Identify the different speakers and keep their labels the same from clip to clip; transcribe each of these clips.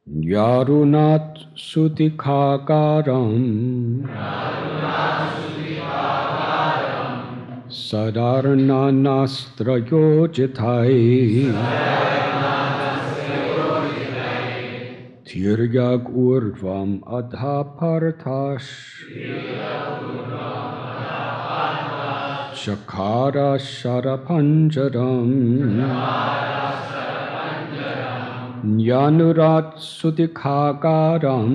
Speaker 1: Yarunat Sutikagaram Sadarnanastrayojitai Tiryag Urdvam Adhapartash Shakara Sharapanjaram Yanurat Sutikagaram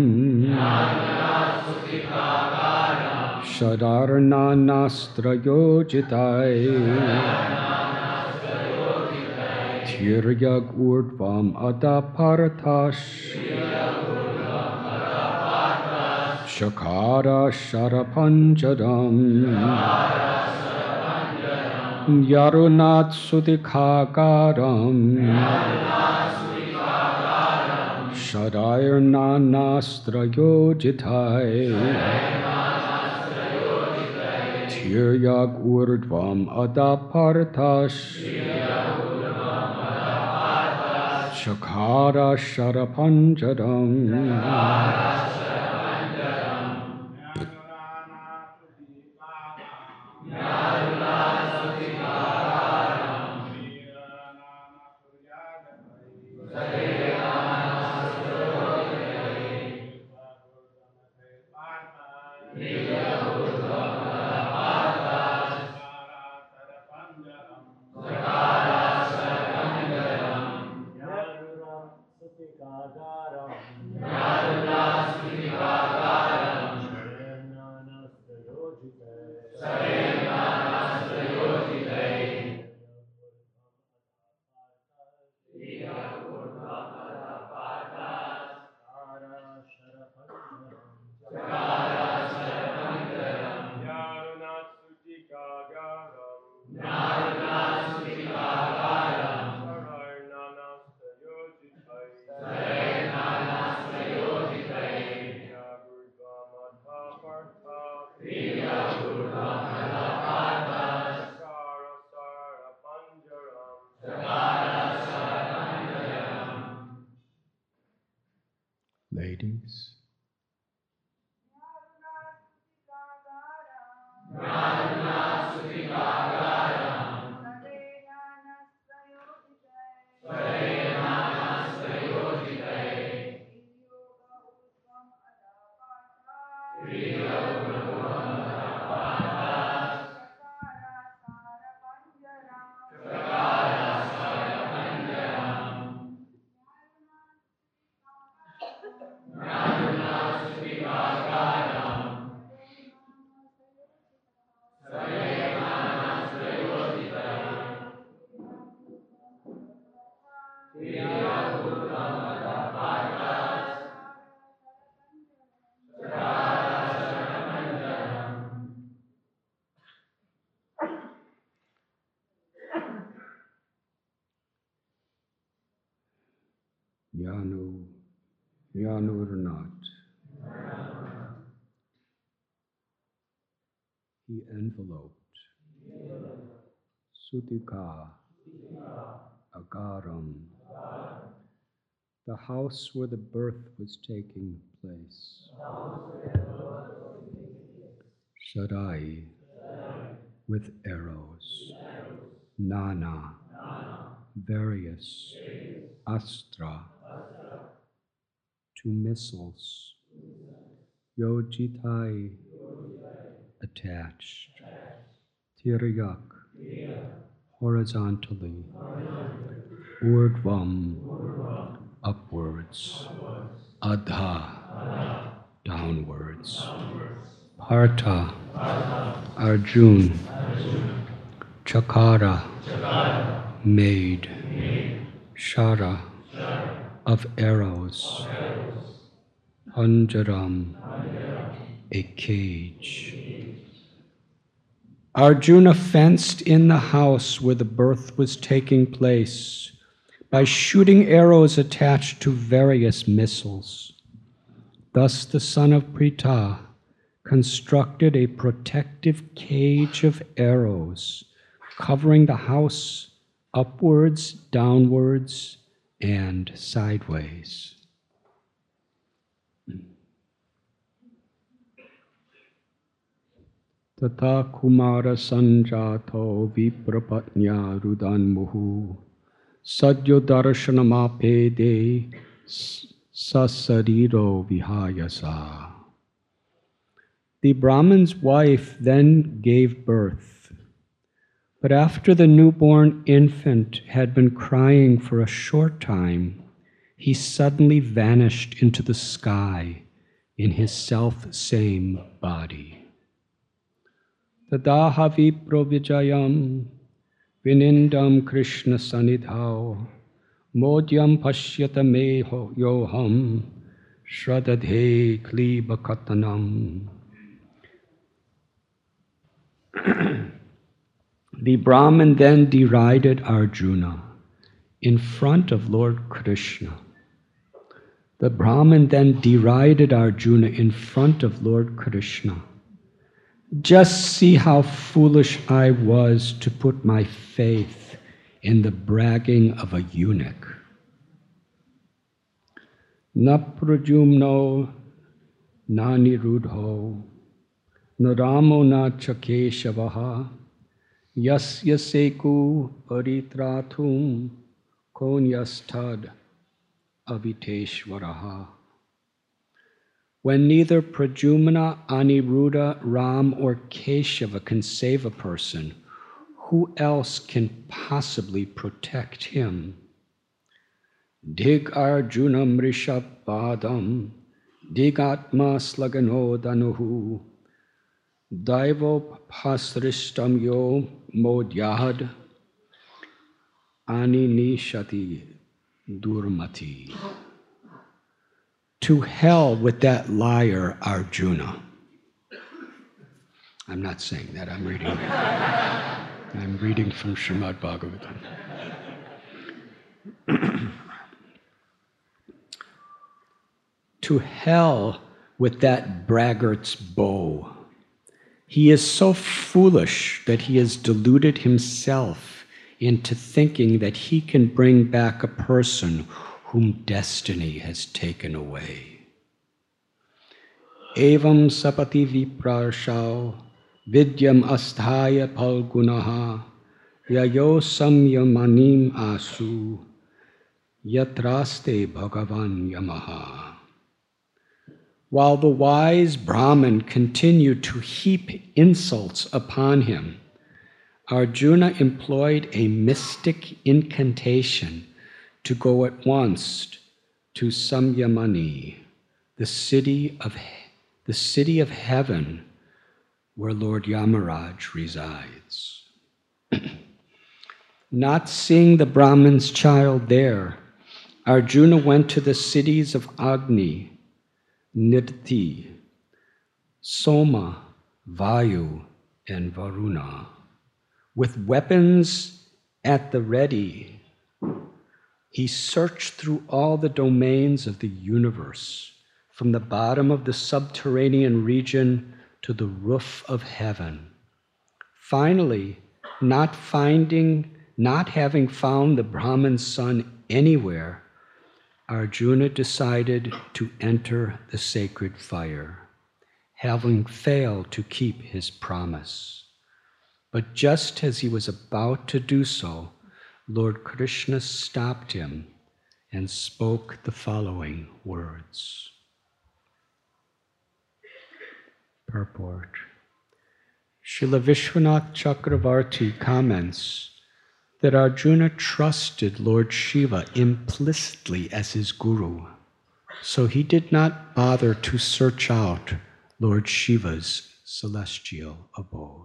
Speaker 1: Shadarnanastrayojitai Tiryag Urdvam Adapartash Shakara Sharapanjaram Yarunat Sutikagaram Shadarnanastrayojitai Tiryag Urdvam Adapartash Shakara Sharapanjaram Ladies. Yanurnat. He enveloped. Sutika Agaram. The house where the birth was taking place. Shaddai with arrows. Nana. Various. Astra. 2 missiles. Yojitai attached. Tiryak horizontally. Urdvam upwards. Adha downwards. Partha Arjun. Chakara made. Shara of arrows. Panjaram a cage. Arjuna fenced in the house where the birth was taking place by shooting arrows attached to various missiles. Thus the son of Pritha constructed a protective cage of arrows covering the house upwards, downwards, and sideways. Tata Kumara Sanjato Viprapatnya Rudanmuhu Sadyo Darshanamapede Sasariro Vihayasa. The Brahmin's wife then gave birth, but after the newborn infant had been crying for a short time, he suddenly vanished into the sky in his self-same body. Tadaha vipro vijayam vinindam Krishna sanidhau modyam pashyata meho yoham shradadhe kliba katanam. The Brahmin then derided Arjuna in front of Lord Krishna. The Brahmin then derided Arjuna in front of Lord Krishna. Just see how foolish I was to put my faith in the bragging of a eunuch. Na prajumno na nirudho na ramo na chakeshavaha yasya seku paritrathum konyastad aviteshvaraha. When neither Prajumna, Aniruddha, Ram, or Keshava can save a person, who else can possibly protect him? Dig Arjunam Rishabhadam, Digatma Slagano Danuhu, Daivo Pasrishtam Yo Modyahad, Ani Nishati Durmati. To hell with that liar Arjuna. I'm not saying that, I'm reading from Srimad Bhagavatam. To hell with that braggart's bow. He is so foolish that he has deluded himself into thinking that he can bring back a person whom destiny has taken away. Evam sapati viprarshao vidyam asthaya palgunaha yayo samyamanim asu yatraste bhagavan yamaha. While the wise Brahmin continued to heap insults upon him, Arjuna employed a mystic incantation to go at once to Samyamani, the city of heaven where Lord Yamaraj resides. Not seeing the Brahmin's child there, Arjuna went to the cities of Agni, Nidti, Soma, Vayu, and Varuna. With weapons at the ready, he searched through all the domains of the universe, from the bottom of the subterranean region to the roof of heaven. Finally, not having found the Brahmin's son anywhere, Arjuna decided to enter the sacred fire, having failed to keep his promise. But just as he was about to do so, Lord Krishna stopped him and spoke the following words. Purport. Srila Vishwanath Chakravarti comments that Arjuna trusted Lord Shiva implicitly as his guru, so he did not bother to search out Lord Shiva's celestial abode.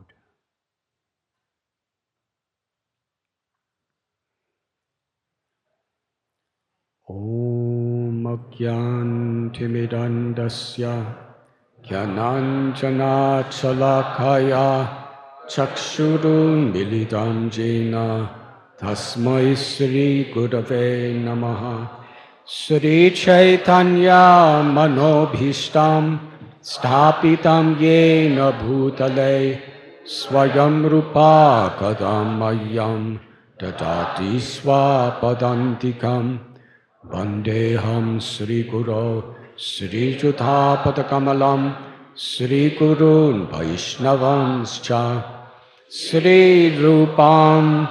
Speaker 1: Om Agyantimidandasya Gyananjana Chalakaya Chakshuru Milidam Jena Tasmai Sri Gurave Namaha Sri Chaitanya Manobhishtam Sthapitam Yena Bhutale Swayam Rupa Kadamayam Dadati Swapadantikam Vandeham Sri Guru Sri Judhapadakamalam, Sri Gurun Vaishnavanscha, Sri Rupam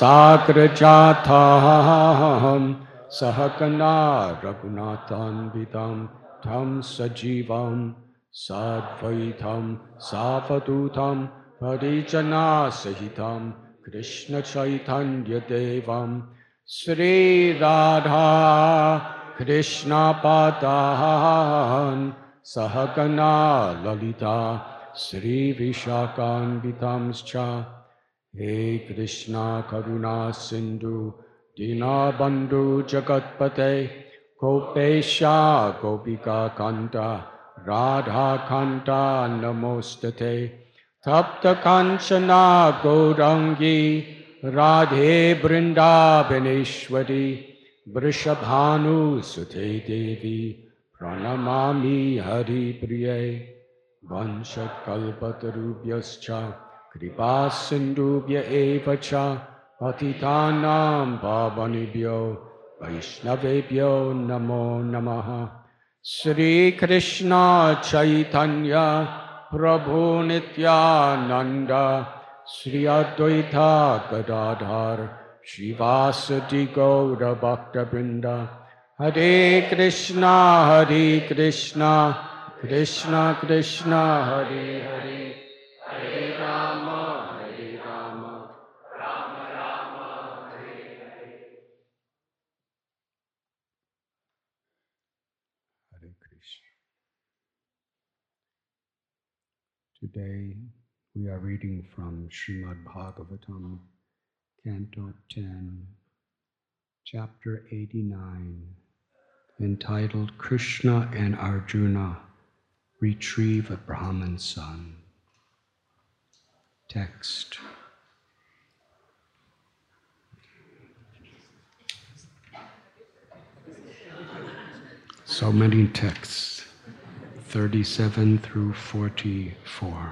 Speaker 1: Sagrajatham, Sahakana Raghunathan Vidam, Tam Sajivam, Sadvaitam, Savadutam, Parijana Sahitam, Krishna Chaitanya Devam, Sri Radha Krishna Padan Sahagana Lalita Sri Vishakan Vitamscha He Krishna Karuna Sindhu Dinabandhu Jagatpate Gopesha Gopika Kanta Radha Kanta Namostate Tapta Kanchana Gaurangi Radhe Brindavaneshwari Vrishabhanu Sute Devi Pranamami Hari Priye Vanshakalpatarubhyascha Kripa Sindhubhya Evacha Patitanam Pavanibhyo Vaishnavebhyo Namo Namaha Sri Krishna Chaitanya Prabhu Nityananda Sri Advaita Gadadhar Shivasati Gaura Bhakta Vrinda Hare Krishna Krishna Krishna Hare Hare Hare Rama Rama Rama Hare Hare. Hare Krishna. Today we are reading from Srimad Bhagavatam, Canto 10, Chapter 89, entitled Krishna and Arjuna Retrieve a Brahman's Son. Text. So many texts, 37 through 44.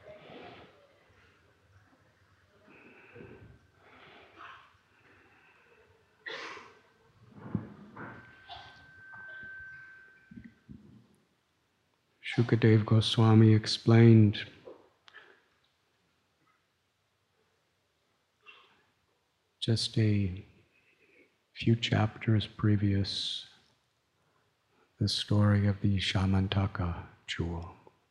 Speaker 1: Shukadeva Goswami explained just a few chapters previous the story of the Shamantaka jewel,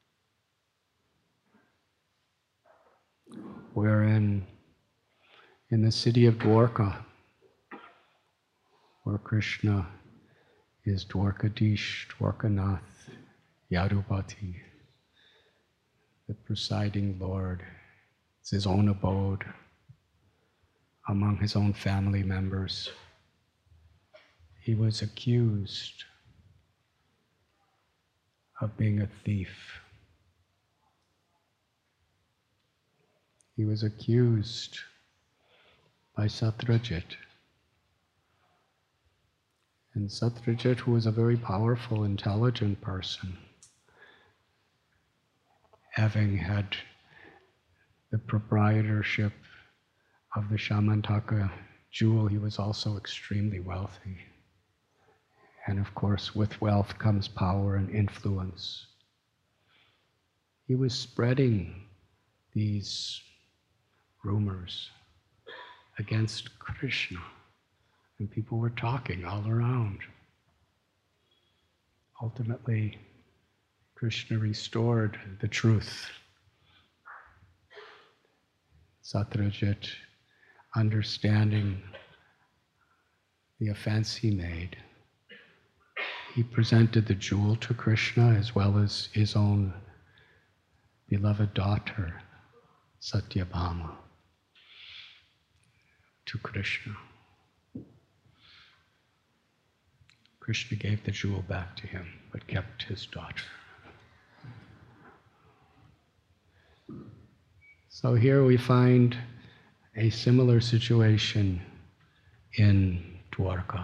Speaker 1: wherein in the city of Dwarka, where Krishna is Dwarkadish, Dwarkanath, Yadupati, the presiding Lord. It's his own abode among his own family members. He was accused of being a thief. He was accused by Satyajit. And Satyajit, who was a very powerful, intelligent person, having had the proprietorship of the Shamantaka jewel, he was also extremely wealthy. And of course, with wealth comes power and influence. He was spreading these rumors against Krishna, and people were talking all around. Ultimately, Krishna restored the truth. Satyajit, understanding the offense he made, he presented the jewel to Krishna as well as his own beloved daughter, Satyabhama, to Krishna. Krishna gave the jewel back to him, but kept his daughter. So here we find a similar situation in Dwarka.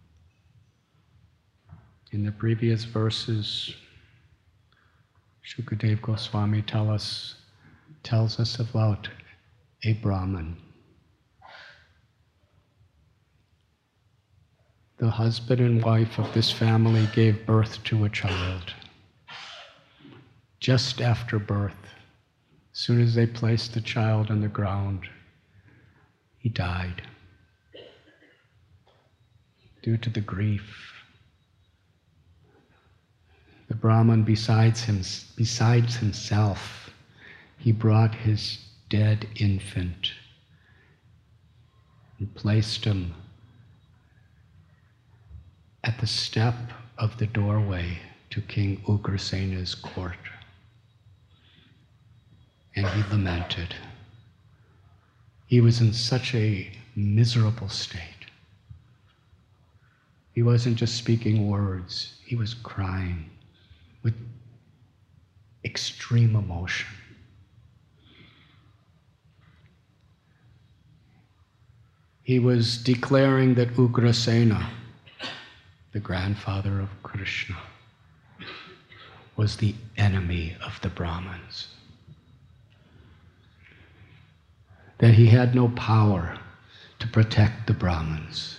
Speaker 1: In the previous verses, Shukadeva Goswami tells us about a Brahmin the husband and wife of this family gave birth to a child. Just after birth, as soon as they placed the child on the ground, he died due to the grief. The Brahman, besides himself, he brought his dead infant and placed him at the step of the doorway to King Ugrasena's court. And he lamented. He was in such a miserable state. He wasn't just speaking words, he was crying with extreme emotion. He was declaring that Ugrasena, the grandfather of Krishna, was the enemy of the Brahmins. That he had no power to protect the Brahmins.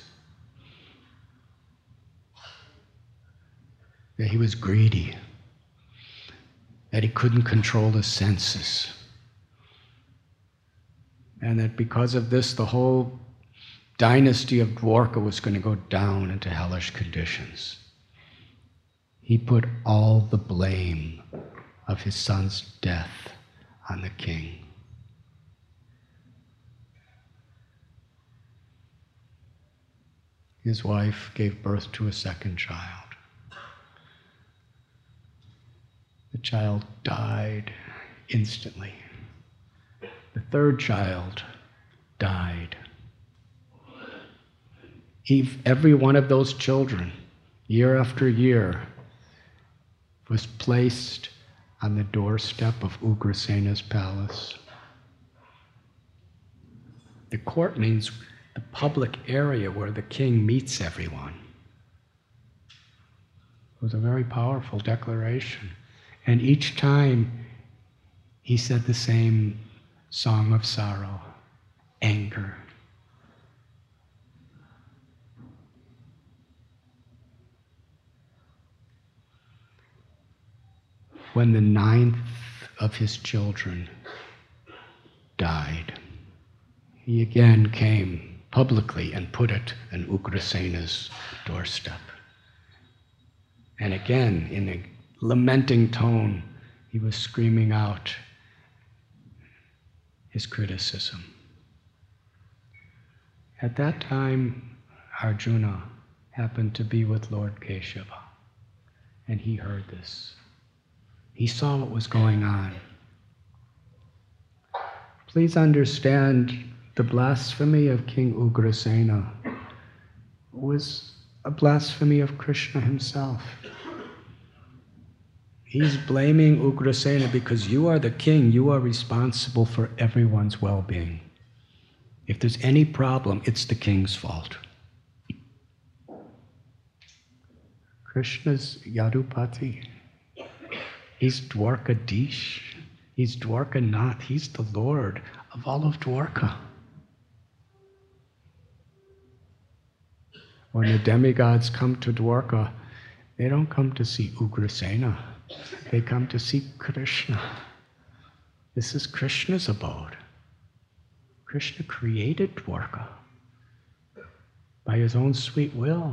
Speaker 1: That he was greedy. That he couldn't control his senses. And that because of this, the whole dynasty of Dwarka was going to go down into hellish conditions. He put all the blame of his son's death on the king. His wife gave birth to a second child. The child died instantly. The third child died. Every one of those children, year after year, was placed on the doorstep of Ugrasena's palace. The court means the public area where the king meets everyone. It was a very powerful declaration. And each time he said the same song of sorrow, anger. When the 9th of his children died, he again came publicly and put it on Ugrasena's doorstep. And again, in a lamenting tone, he was screaming out his criticism. At that time, Arjuna happened to be with Lord Keshava, and he heard this. He saw what was going on. Please understand, the blasphemy of King Ugrasena was a blasphemy of Krishna himself. He's blaming Ugrasena because you are the king, you are responsible for everyone's well-being. If there's any problem, it's the king's fault. Krishna's Yadupati. He's Dwarkadish. He's Dwarkanath. He's the Lord of all of Dwarka. When the demigods come to Dwarka, they don't come to see Ugrasena. They come to see Krishna. This is Krishna's abode. Krishna created Dwarka by his own sweet will.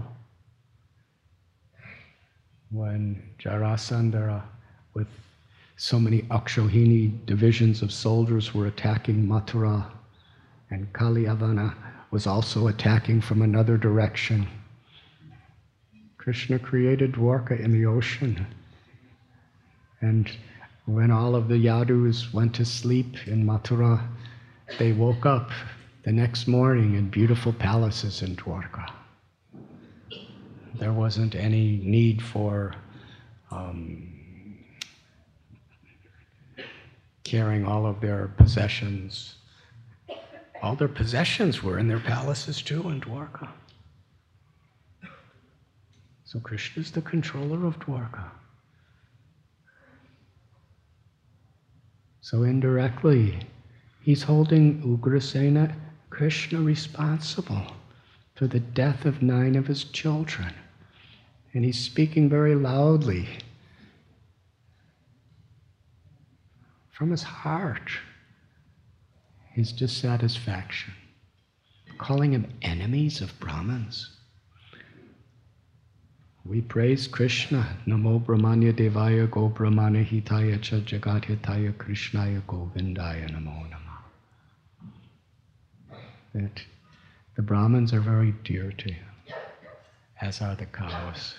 Speaker 1: When Jarasandha, with so many Akshohini divisions of soldiers, were attacking Mathura, and Kaliyavana was also attacking from another direction, Krishna created Dwarka in the ocean. And when all of the Yadus went to sleep in Mathura, they woke up the next morning in beautiful palaces in Dwarka. There wasn't any need for carrying all of their possessions. All their possessions were in their palaces too in Dwarka. So Krishna is the controller of Dwarka. So indirectly, he's holding Ugrasena, Krishna, responsible for the death of 9 of his children. And he's speaking very loudly from his heart, his dissatisfaction, calling them enemies of Brahmins. We praise Krishna. Namo Brahmanya Devaya Go Brahmana Hitaya Cha Jagat Hitaya Krishnaya Govindaya Namo Namah. That the Brahmins are very dear to him, as are the cows.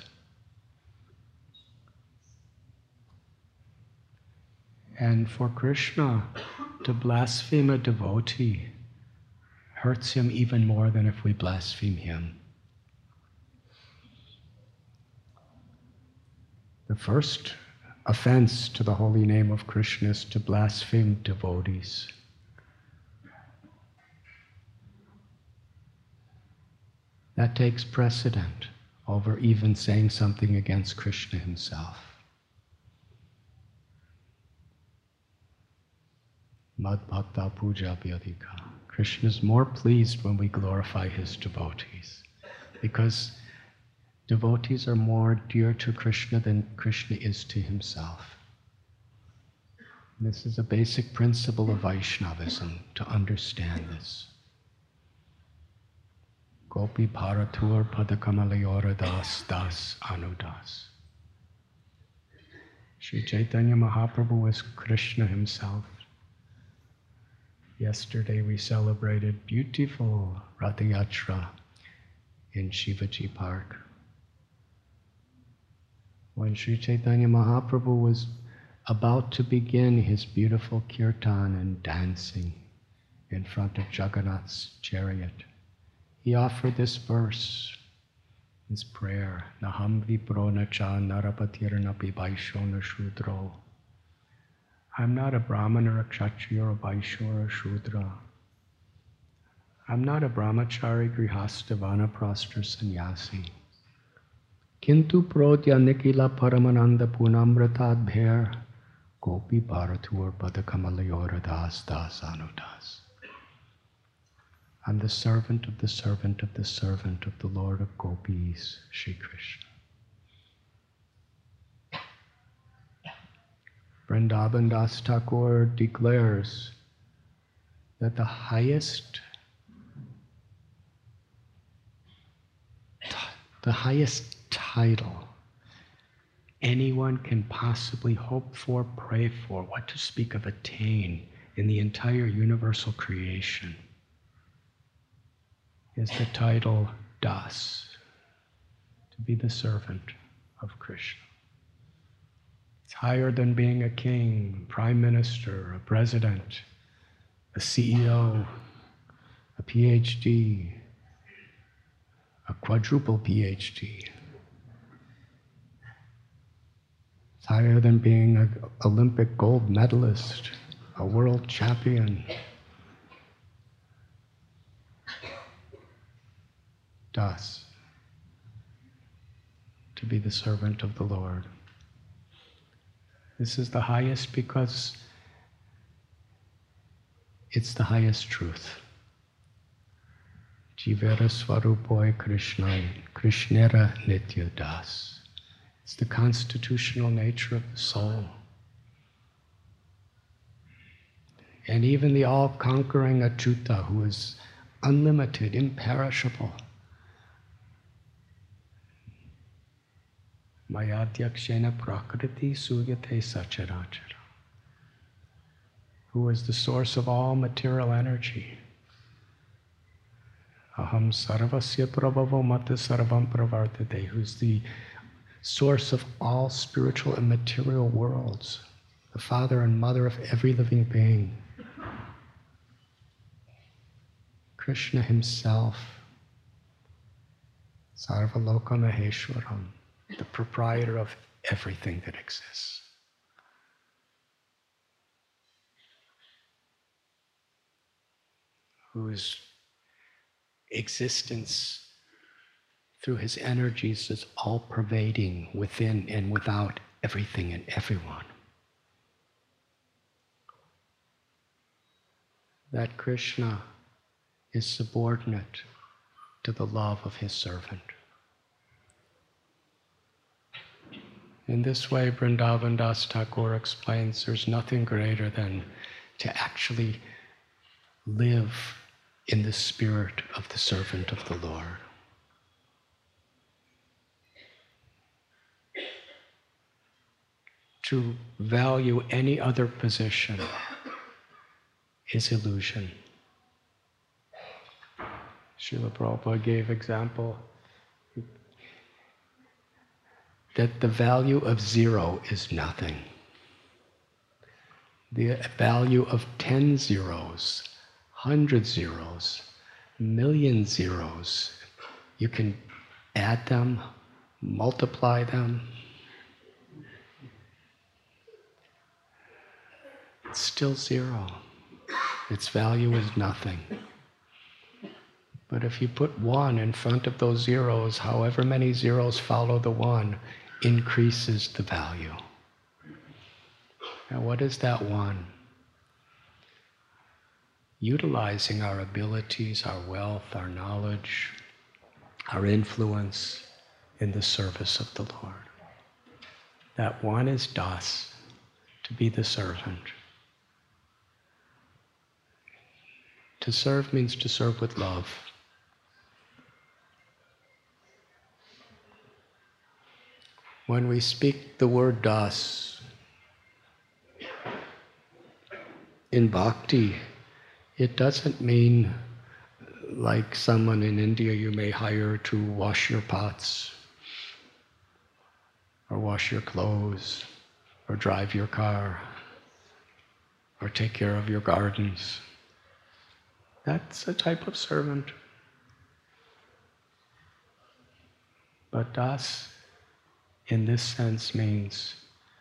Speaker 1: And for Krishna to blaspheme a devotee hurts him even more than if we blaspheme him. The first offense to the holy name of Krishna is to blaspheme devotees. That takes precedent over even saying something against Krishna himself. Mad Bhakta Puja Vyadika. Krishna is more pleased when we glorify his devotees, because devotees are more dear to Krishna than Krishna is to himself. This is a basic principle of Vaishnavism, to understand this. Gopi Bharatur Padakamalayora Das Das Anudas. Sri Chaitanya Mahaprabhu is Krishna himself. Yesterday we celebrated beautiful Ratha Yatra in Shivaji Park. When Sri Chaitanya Mahaprabhu was about to begin his beautiful kirtan and dancing in front of Jagannath's chariot, he offered this verse, this prayer, Naham vipro na cha narapatirnapi vaishona shudro. I'm not a Brahman or a Kshatriya or a Vaishya or a Shudra. I'm not a Brahmachari, Grihastha, Vanaprastha, Sannyasi. Kintu prodya nikila paramananda punamratad bhair gopi bharatur padakamalayora das das anudas. I'm the servant of the servant of the servant of the Lord of Gopis, Shri Krishna. Vrindavan Das Thakur declares that the highest title anyone can possibly hope for, pray for, what to speak of attain in the entire universal creation is the title Das, to be the servant of Krishna. It's higher than being a king, prime minister, a president, a CEO, a PhD, a quadruple PhD. It's higher than being an Olympic gold medalist, a world champion. Das, to be the servant of the Lord. This is the highest because it's the highest truth. Jivera Swarupoy Krishnai, Krishnera Nitya Das. It's the constitutional nature of the soul. And even the all-conquering Achyuta, who is unlimited, imperishable, Mayadhyakshena Prakriti Suyate Sacharachara, who is the source of all material energy. Aham Sarvasya Prabhavo Mata Sarvam Pravartate, who's the source of all spiritual and material worlds, the father and mother of every living being. Krishna himself, Sarvaloka Maheshwaram, the proprietor of everything that exists. Whose existence through his energies is all-pervading within and without everything and everyone. That Krishna is subordinate to the love of his servant. In this way, Vrindavan Das Thakur explains there's nothing greater than to actually live in the spirit of the servant of the Lord. To value any other position is illusion. Srila Prabhupada gave example that the value of 0 is nothing. The value of 10 zeros, 100 zeros, million zeros, you can add them, multiply them. It's still 0. Its value is nothing. But if you put 1 in front of those zeros, however many zeros follow the 1, increases the value. Now, what is that 1? Utilizing our abilities, our wealth, our knowledge, our influence in the service of the Lord. That 1 is das, to be the servant. To serve means to serve with love. When we speak the word das in bhakti, it doesn't mean like someone in India you may hire to wash your pots, or wash your clothes, or drive your car, or take care of your gardens. That's a type of servant. But das, in this sense, means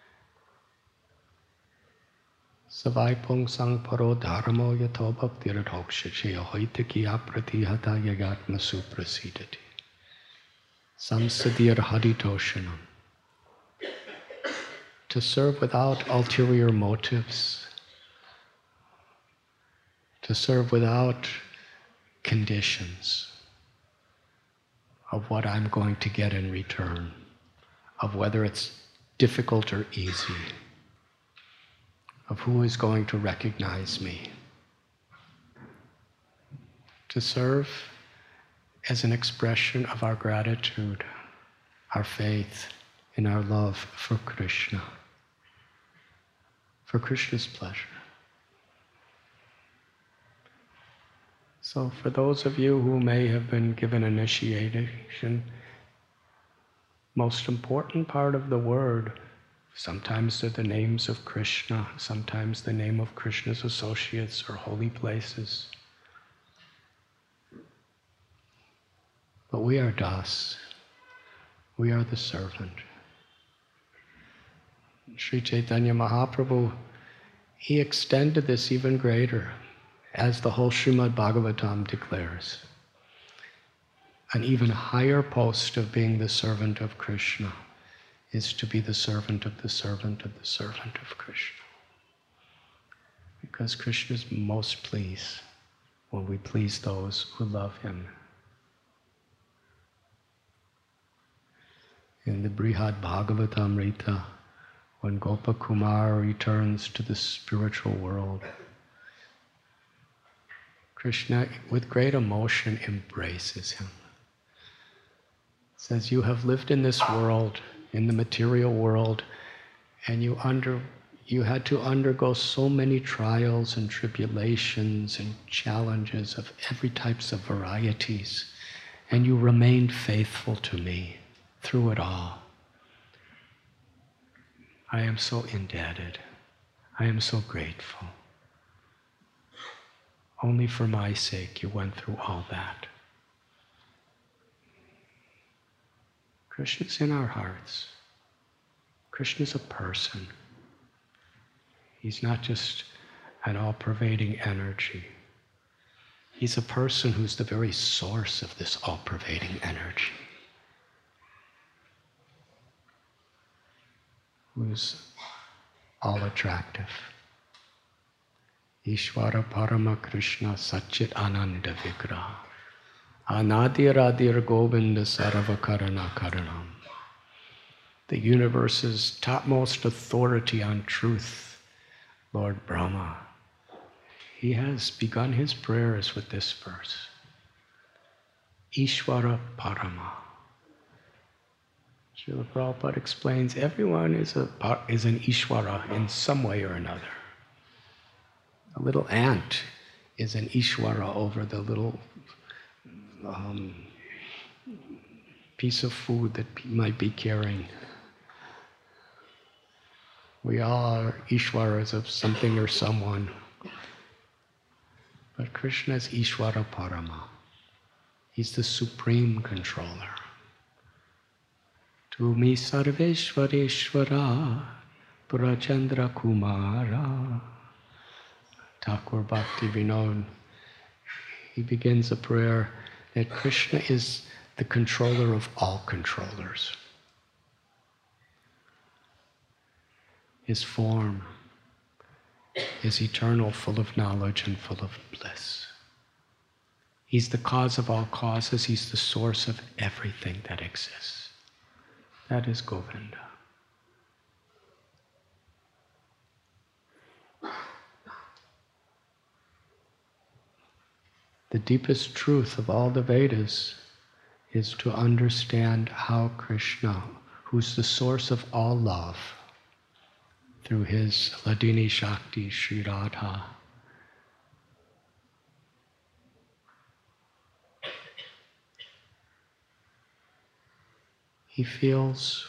Speaker 1: Savai pung sang paro dharmo yato bhaktir dhokshachya hoitaki apratihata yagatma suprasidati. Samsadir haditoshanam. To serve without ulterior motives. To serve without conditions of what I'm going to get in return, of whether it's difficult or easy, of who is going to recognize me. To serve as an expression of our gratitude, our faith, and our love for Krishna, for Krishna's pleasure. So for those of you who may have been given initiation, most important part of the word, sometimes they're the names of Krishna, sometimes the name of Krishna's associates or holy places. But we are das. We are the servant. Sri Chaitanya Mahaprabhu, he extended this even greater, as the whole Srimad Bhagavatam declares. An even higher post of being the servant of Krishna is to be the servant of the servant of the servant of Krishna. Because Krishna is most pleased when we please those who love him. In the Brihad Bhagavatamrita, when Gopakumar returns to the spiritual world, Krishna, with great emotion, embraces him. Says, you have lived in this world, in the material world, and you had to undergo so many trials and tribulations and challenges of every types of varieties, and you remained faithful to me through it all. I am so indebted. I am so grateful. Only for my sake you went through all that. Krishna's in our hearts. Krishna's a person. He's not just an all-pervading energy. He's a person who's the very source of this all-pervading energy. Who's all-attractive. Ishvara Parama Krishna Satchit Ananda Vigraha. Anadiradir Govinda Sarvakarana Karanam. The universe's topmost authority on truth, Lord Brahma. He has begun his prayers with this verse. Ishvara Parama. Srila Prabhupada explains everyone is an Ishvara in some way or another. A little ant is an Ishvara over the little piece of food that he might be carrying. We all are Ishwaras of something or someone. But Krishna is Ishvara Parama. He's the supreme controller. Tumi Sarveshwareshwara Purachandra Kumara. Thakur Bhakti Vinod, he begins a prayer that Krishna is the controller of all controllers. His form is eternal, full of knowledge and full of bliss. He's the cause of all causes. He's the source of everything that exists. That is Govinda. The deepest truth of all the Vedas is to understand how Krishna, who's the source of all love, through his Hladini Shakti, Sri Radha, he feels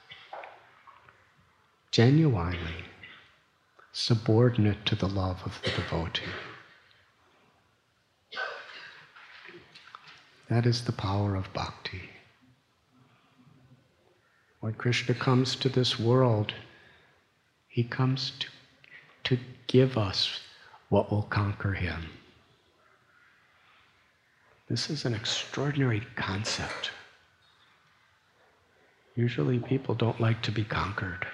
Speaker 1: genuinely subordinate to the love of the devotee. That is the power of bhakti. When Krishna comes to this world, he comes to give us what will conquer him. This is an extraordinary concept. Usually people don't like to be conquered.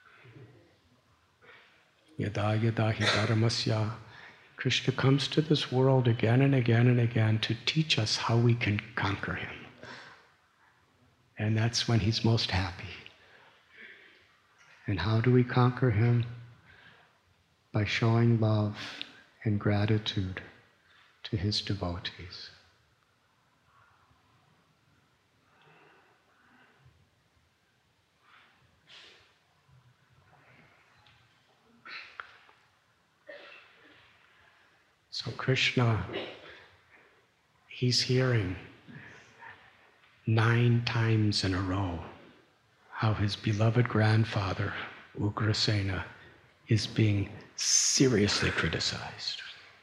Speaker 1: Yada yada hi dharmasya. Krishna comes to this world again and again and again to teach us how we can conquer him. And that's when he's most happy. And how do we conquer him? By showing love and gratitude to his devotees. So Krishna, he's hearing 9 times in a row how his beloved grandfather, Ugrasena, is being seriously criticized.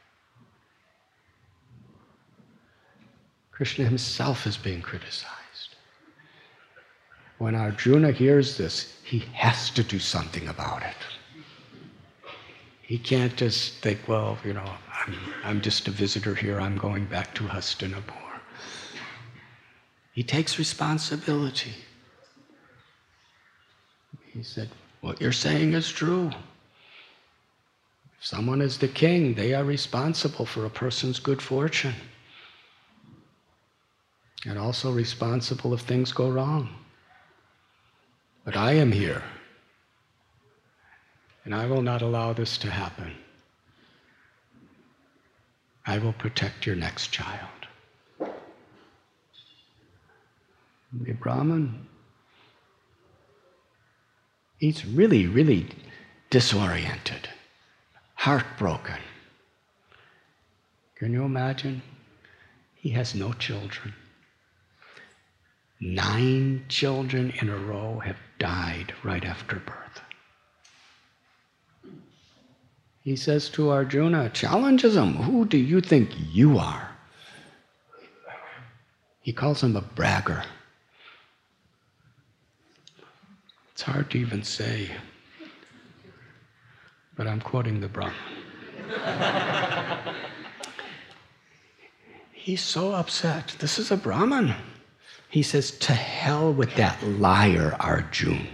Speaker 1: Krishna himself is being criticized. When Arjuna hears this, he has to do something about it. He can't just think, well, I'm just a visitor here, I'm going back to Hastinapur. He takes responsibility. He said, what you're saying is true. If someone is the king, they are responsible for a person's good fortune. And also responsible if things go wrong. But I am here. And I will not allow this to happen. I will protect your next child. The Brahmin, he's really, really disoriented, heartbroken. Can you imagine? He has no children. 9 children in a row have died right after birth. He says to Arjuna, challenges him, who do you think you are? He calls him a bragger. It's hard to even say, but I'm quoting the Brahman. He's so upset. This is a Brahman. He says, to hell with that liar, Arjuna.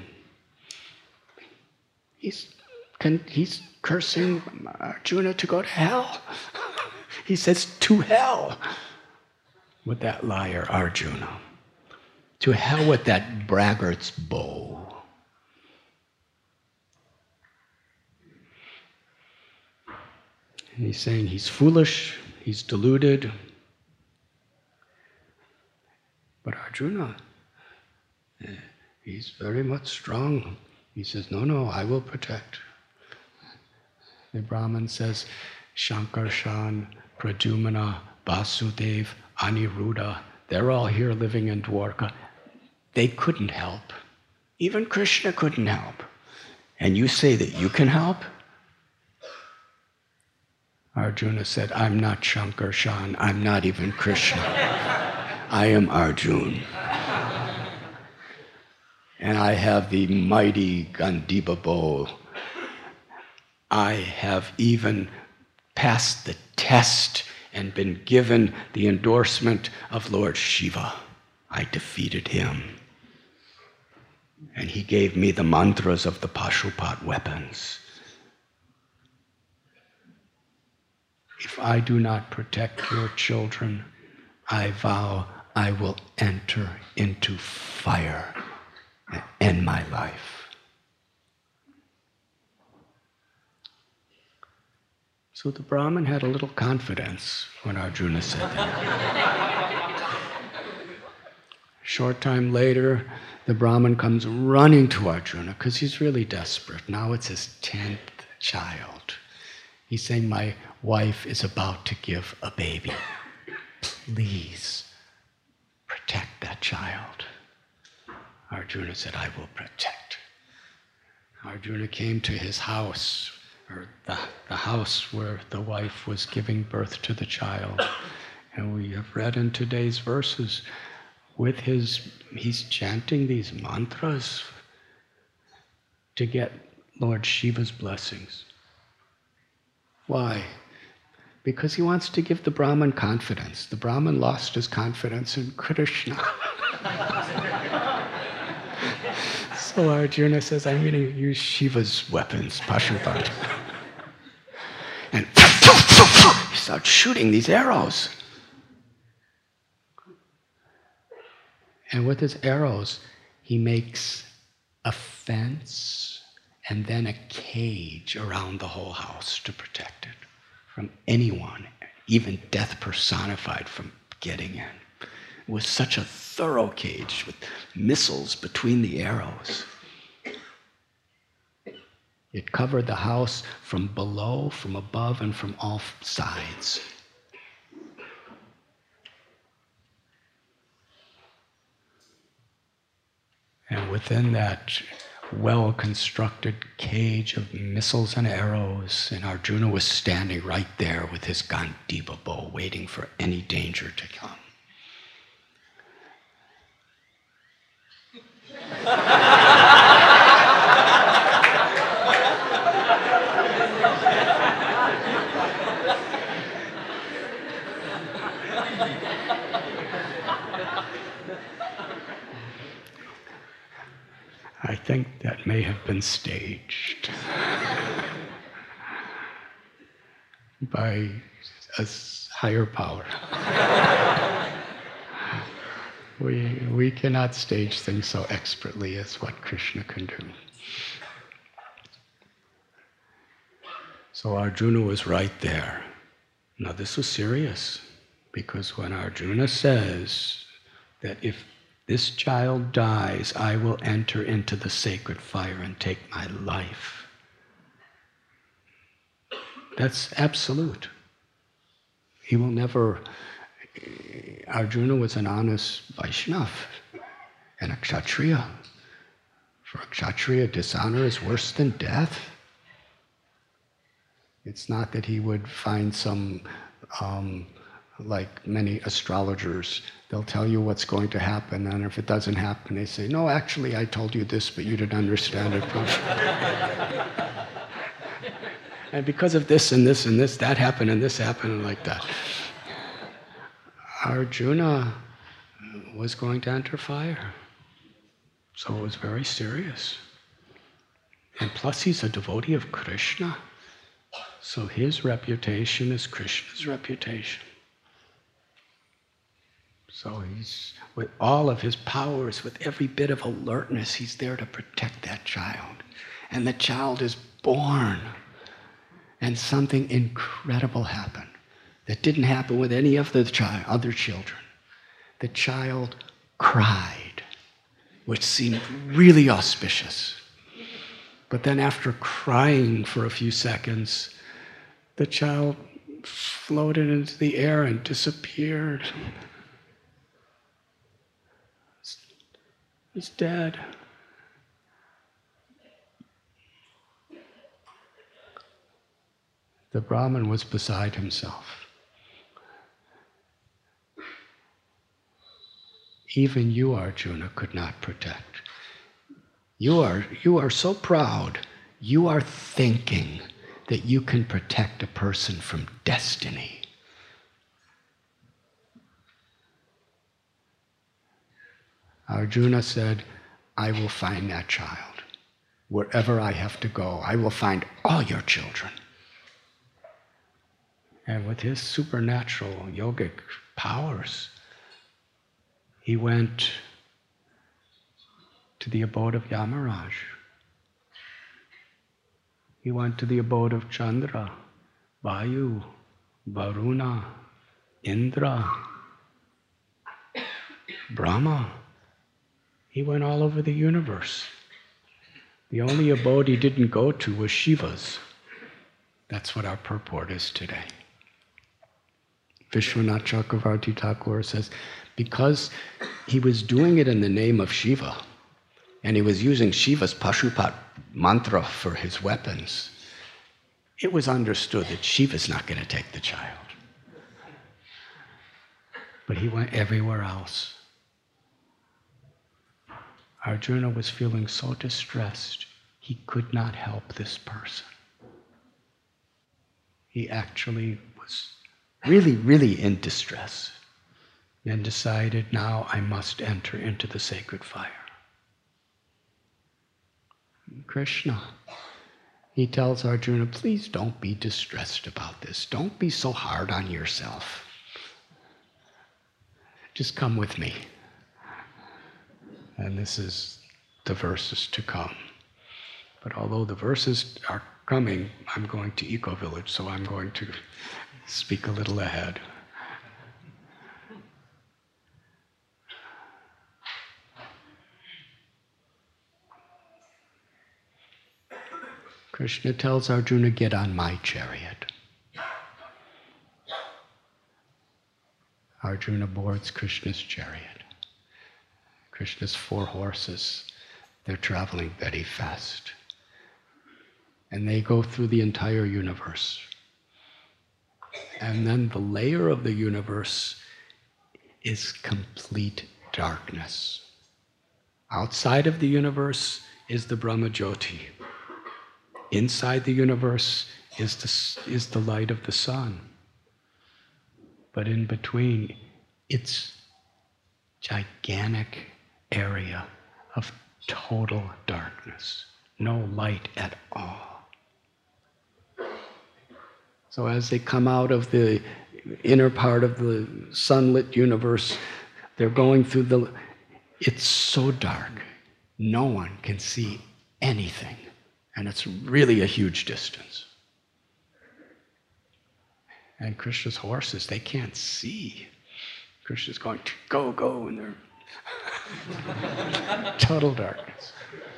Speaker 1: He's cursing Arjuna to go to hell. He says, to hell. with that liar Arjuna. To hell with that braggart's bow. And he's saying he's foolish, he's deluded. But Arjuna, he's very much strong. He says, no, I will protect. The Brahman says, Shankarshan, Pradyumna, Vasudev, Aniruddha, they're all here living in Dwarka. They couldn't help. Even Krishna couldn't help. And you say that you can help? Arjuna said, I'm not Shankarshan, I'm not even Krishna. I am Arjuna. And I have the mighty Gandiva bow. I have even passed the test and been given the endorsement of Lord Shiva. I defeated him. And he gave me the mantras of the Pashupat weapons. If I do not protect your children, I vow I will enter into fire and end my life. So the Brahmin had a little confidence when Arjuna said that. Short time later, the Brahmin comes running to Arjuna because he's really desperate. Now it's his 10th child. He's saying, my wife is about to give a baby. Please protect that child. Arjuna said, I will protect. Arjuna came to his house, or the house where the wife was giving birth to the child. And we have read in today's verses, he's chanting these mantras to get Lord Shiva's blessings. Why? Because he wants to give the Brahmin confidence. The Brahmin lost his confidence in Krishna. So Arjuna says, I'm going to use Shiva's weapons, Pashupat. And he starts shooting these arrows. And with his arrows, he makes a fence and then a cage around the whole house to protect it from anyone, even death personified, from getting in. It was such a thorough cage with missiles between the arrows. It covered the house from below, from above, and from all sides. And within that well-constructed cage of missiles and arrows, and Arjuna was standing right there with his Gandiva bow, waiting for any danger to come. I think that may have been staged by a higher power. We cannot stage things so expertly as what Krishna can do. So Arjuna was right there. Now this was serious, because when Arjuna says that if this child dies, I will enter into the sacred fire and take my life, that's absolute. He will never. Arjuna was an honest Vaishnav and a Kshatriya. For a Kshatriya, dishonor is worse than death. It's not that he would find some, like many astrologers, they'll tell you what's going to happen, and if it doesn't happen, they say, no, actually, I told you this, but you didn't understand it. And because of this and this and this, that happened and this happened, and like that. Arjuna was going to enter fire. So it was very serious. And plus he's a devotee of Krishna. So his reputation is Krishna's reputation. So he's, with all of his powers, with every bit of alertness, he's there to protect that child. And the child is born. And something incredible happened that didn't happen with any of the other children. The child cried, which seemed really auspicious. But then after crying for a few seconds, the child floated into the air and disappeared. He's dead. The Brahmin was beside himself. Even you, Arjuna, could not protect. You are so proud. You are thinking that you can protect a person from destiny. Arjuna said, I will find that child. Wherever I have to go, I will find all your children. And with his supernatural yogic powers, he went to the abode of Yamaraj. He went to the abode of Chandra, Vayu, Varuna, Indra, Brahma. He went all over the universe. The only abode he didn't go to was Shiva's. That's what our purport is today. Vishwanath Chakravarti Thakur says, because he was doing it in the name of Shiva, and he was using Shiva's Pashupat mantra for his weapons, it was understood that Shiva's not going to take the child. But he went everywhere else. Arjuna was feeling so distressed, he could not help this person. He actually was really, really in distress and decided, now I must enter into the sacred fire. Krishna, he tells Arjuna, please don't be distressed about this. Don't be so hard on yourself. Just come with me. And this is the verses to come. But although the verses are coming, I'm going to Eco Village, so I'm going to speak a little ahead. Krishna tells Arjuna, get on my chariot. Arjuna boards Krishna's chariot. Krishna's 4 horses, they're traveling very fast. And they go through the entire universe. And then the layer of the universe is complete darkness. Outside of the universe is the Brahmajyoti. Inside the universe is the light of the sun. But in between, it's gigantic area of total darkness. No light at all. So as they come out of the inner part of the sunlit universe, they're going through it's so dark, no one can see anything. And it's really a huge distance. And Krishna's horses, they can't see. Krishna's going, go, go, and they're total darkness.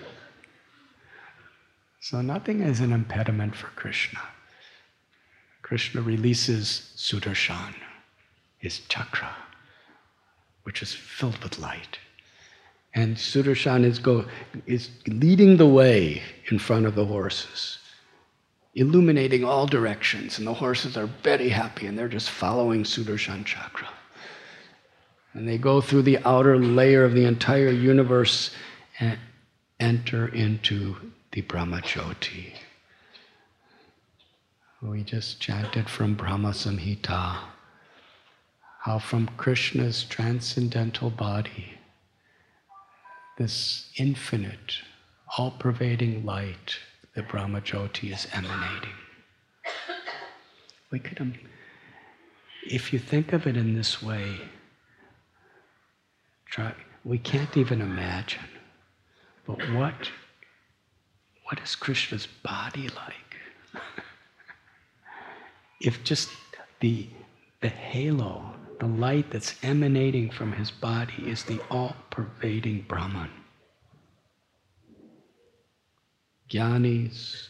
Speaker 1: So nothing is an impediment for Krishna. Krishna releases Sudarshan, his chakra, which is filled with light. And Sudarshan is leading the way in front of the horses, illuminating all directions, and the horses are very happy, and they're just following Sudarshan chakra. And they go through the outer layer of the entire universe and enter into the Brahmajyoti. We just chanted from Brahma Samhita, how from Krishna's transcendental body, this infinite, all-pervading light, the Brahmajyoti is emanating. We could, if you think of it in this way, We can't even imagine. But what is Krishna's body like? If just the halo, the light that's emanating from his body is the all-pervading Brahman. Jnanis,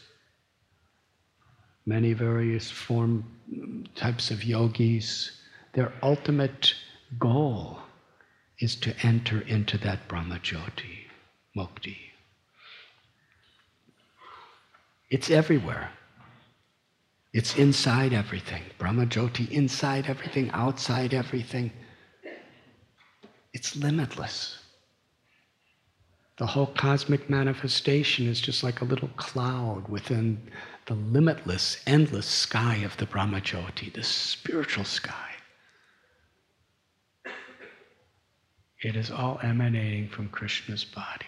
Speaker 1: many various types of yogis, their ultimate goal is to enter into that Brahmajyoti, Mukti. It's everywhere. It's inside everything. Brahmajyoti inside everything, outside everything. It's limitless. The whole cosmic manifestation is just like a little cloud within the limitless, endless sky of the Brahmajyoti, the spiritual sky. It is all emanating from Krishna's body.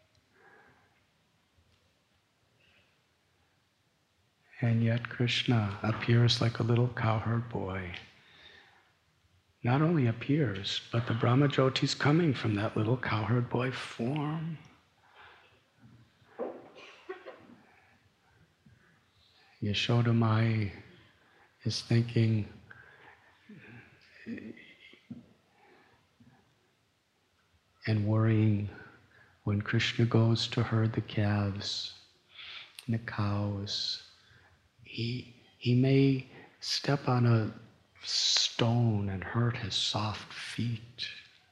Speaker 1: And yet Krishna appears like a little cowherd boy. Not only appears, but the Brahmajyoti is coming from that little cowherd boy form. Yashoda Mai is thinking, and worrying when Krishna goes to herd the calves and the cows. He may step on a stone and hurt his soft feet.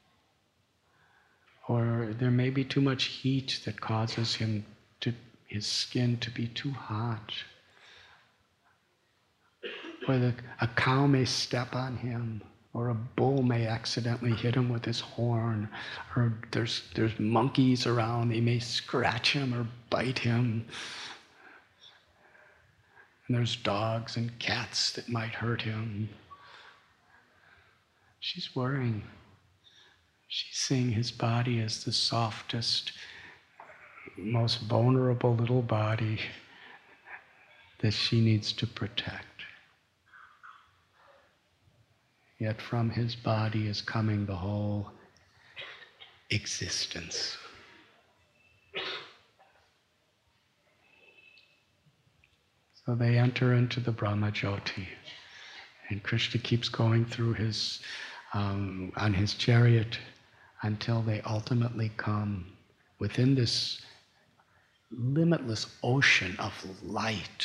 Speaker 1: Or there may be too much heat that causes his skin to be too hot. Or a cow may step on him, or a bull may accidentally hit him with his horn, or there's monkeys around, they may scratch him or bite him. And there's dogs and cats that might hurt him. She's worrying. She's seeing his body as the softest, most vulnerable little body that she needs to protect. Yet from his body is coming the whole existence. So they enter into the Brahmajyoti, and Krishna keeps going through on his chariot until they ultimately come within this limitless ocean of light.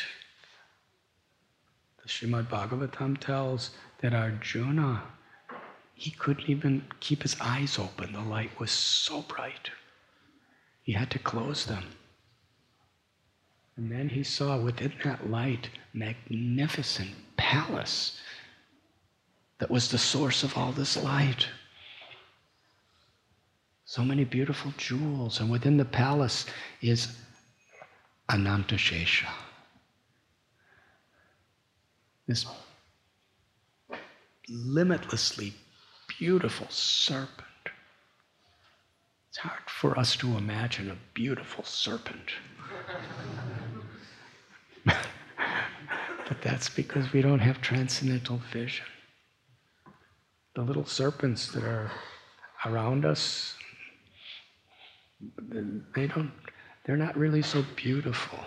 Speaker 1: The Srimad Bhagavatam tells that Arjuna, he couldn't even keep his eyes open. The light was so bright. He had to close them. And then he saw within that light magnificent palace that was the source of all this light. So many beautiful jewels, and within the palace is Anantashesha. This limitlessly beautiful serpent. It's hard for us to imagine a beautiful serpent. But that's because we don't have transcendental vision. The little serpents that are around us, they're not really so beautiful.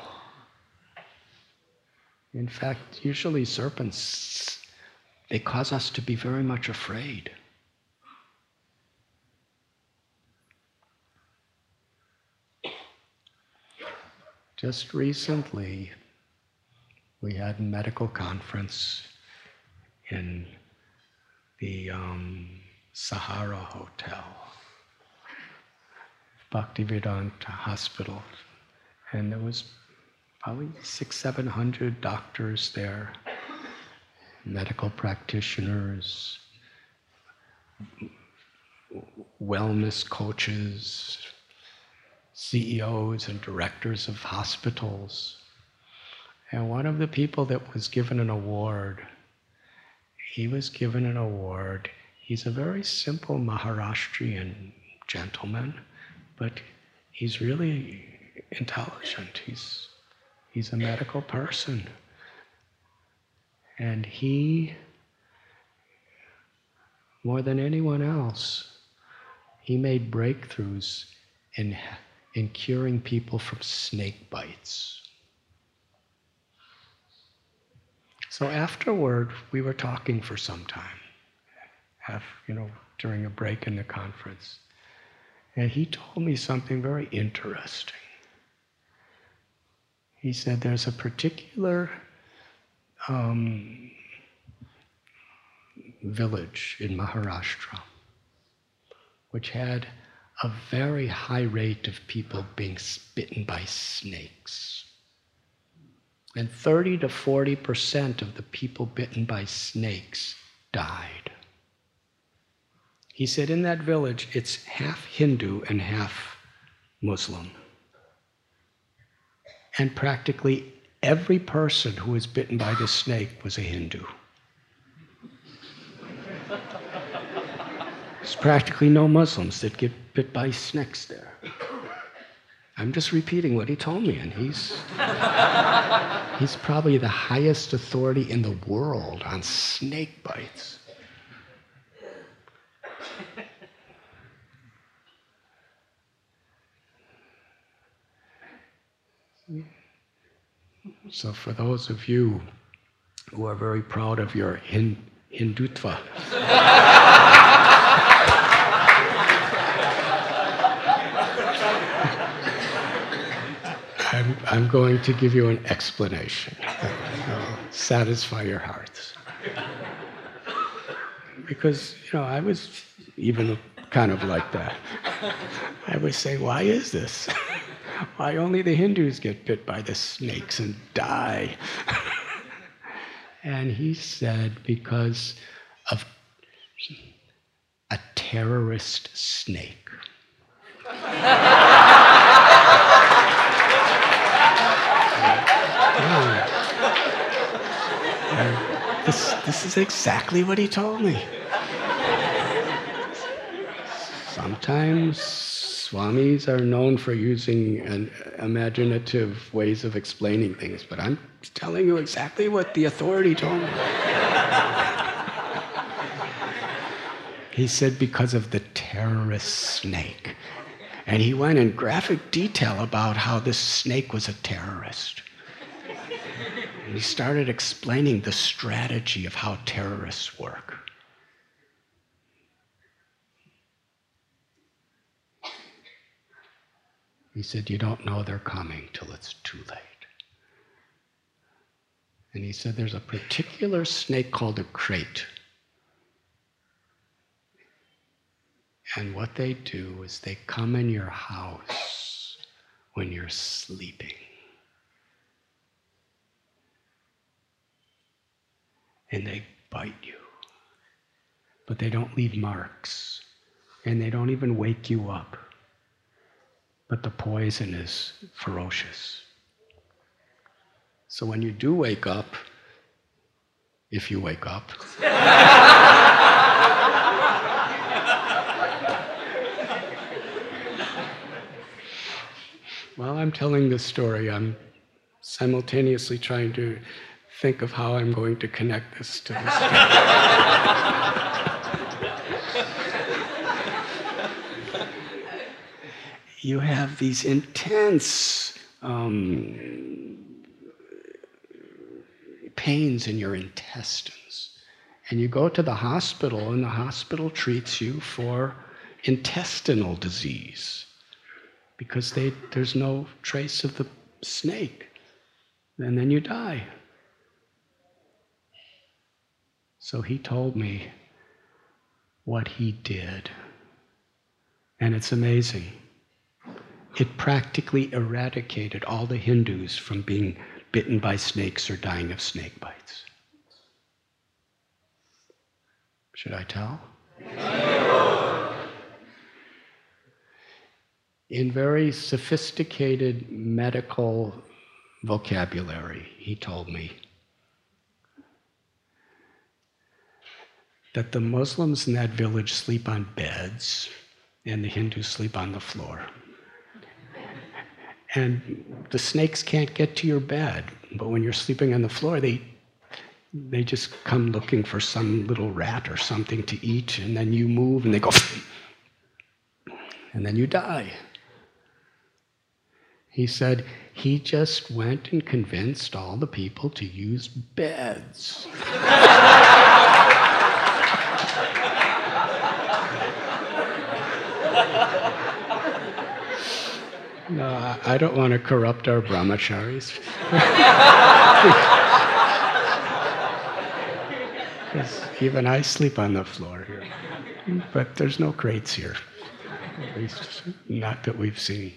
Speaker 1: In fact, usually serpents, they cause us to be very much afraid. Just recently, we had a medical conference in the Sahara Hotel, Bhaktivedanta Hospital, and there was probably 600-700 doctors there, medical practitioners, wellness coaches, CEOs and directors of hospitals. And one of the people that was given an award, he's a very simple Maharashtrian gentleman, but he's really intelligent. He's a medical person. And he, more than anyone else, he made breakthroughs in curing people from snake bites. So afterward, we were talking for some time, during a break in the conference. And he told me something very interesting. He said there's a particular village in Maharashtra which had a very high rate of people being bitten by snakes. And 30 to 40% of the people bitten by snakes died. He said in that village, it's half Hindu and half Muslim. And practically every person who was bitten by this snake was a Hindu. There's practically no Muslims that get bit by snakes there. I'm just repeating what he told me, and he's probably the highest authority in the world on snake bites. So for those of you who are very proud of your Hindutva, I'm going to give you an explanation that will satisfy your hearts. Because, I was even kind of like that. I would say, why is this? Why only the Hindus get bit by the snakes and die? And he said, because of a terrorist snake. This is exactly what he told me. Sometimes swamis are known for using imaginative ways of explaining things, but I'm telling you exactly what the authority told me. He said because of the terrorist snake. And he went in graphic detail about how this snake was a terrorist. And he started explaining the strategy of how terrorists work. He said, you don't know they're coming till it's too late. And he said, there's a particular snake called a crate. And what they do is they come in your house when you're sleeping. And they bite you. But they don't leave marks. And they don't even wake you up. But the poison is ferocious. So when you do wake up, if you wake up, while I'm telling this story, I'm simultaneously trying to think of how I'm going to connect this to this. You have these intense pains in your intestines. And you go to the hospital, and the hospital treats you for intestinal disease because there's no trace of the snake. And then you die. So he told me what he did. And it's amazing. It practically eradicated all the Hindus from being bitten by snakes or dying of snake bites. Should I tell? In very sophisticated medical vocabulary, he told me that the Muslims in that village sleep on beds and the Hindus sleep on the floor. And the snakes can't get to your bed, but when you're sleeping on the floor, they just come looking for some little rat or something to eat, and then you move and they go, and then you die. He said he just went and convinced all the people to use beds. No, I don't want to corrupt our brahmacharis. Because even I sleep on the floor here. But there's no crates here. At least not that we've seen.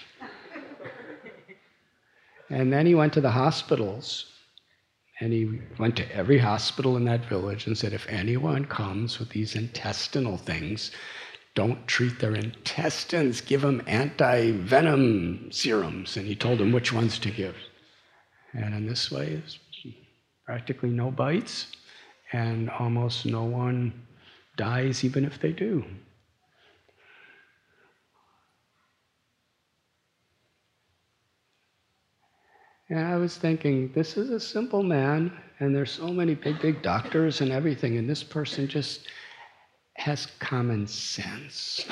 Speaker 1: And then he went to the hospitals, and he went to every hospital in that village and said, if anyone comes with these intestinal things, don't treat their intestines, give them anti-venom serums. And he told them which ones to give. And in this way, there's practically no bites, and almost no one dies even if they do. And I was thinking, this is a simple man, and there's so many big doctors and everything, and this person just has common sense.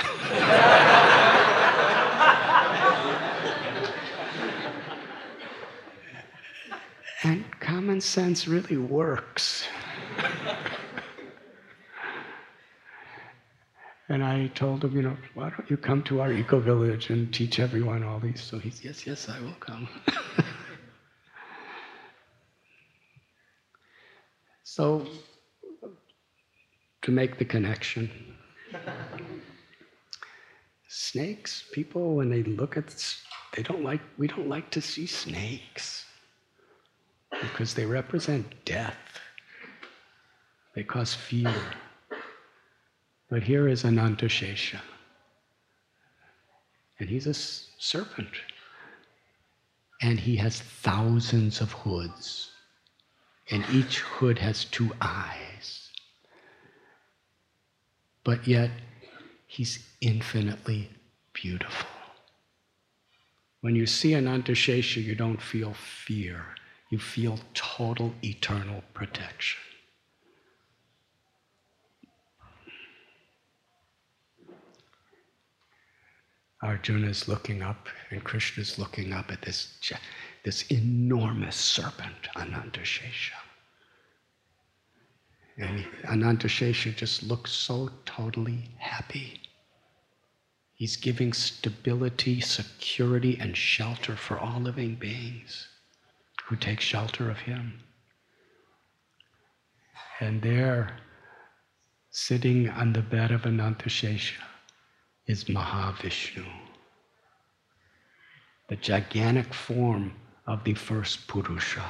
Speaker 1: And common sense really works. And I told him, why don't you come to our eco-village and teach everyone all these? So he's, yes, I will come. So, to make the connection, snakes, people, when they look at, we don't like to see snakes because they represent death. They cause fear. But here is Anantashesha, and he's a serpent, and he has thousands of hoods, and each hood has 2 eyes. But yet, he's infinitely beautiful. When you see Anantashesha, you don't feel fear. You feel total, eternal protection. Arjuna's looking up, and Krishna's looking up at this enormous serpent, Anantashesha. And Anantashesha just looks so totally happy. He's giving stability, security, and shelter for all living beings who take shelter of him. And there, sitting on the bed of Anantashesha, is Mahavishnu, the gigantic form of the first Purusha.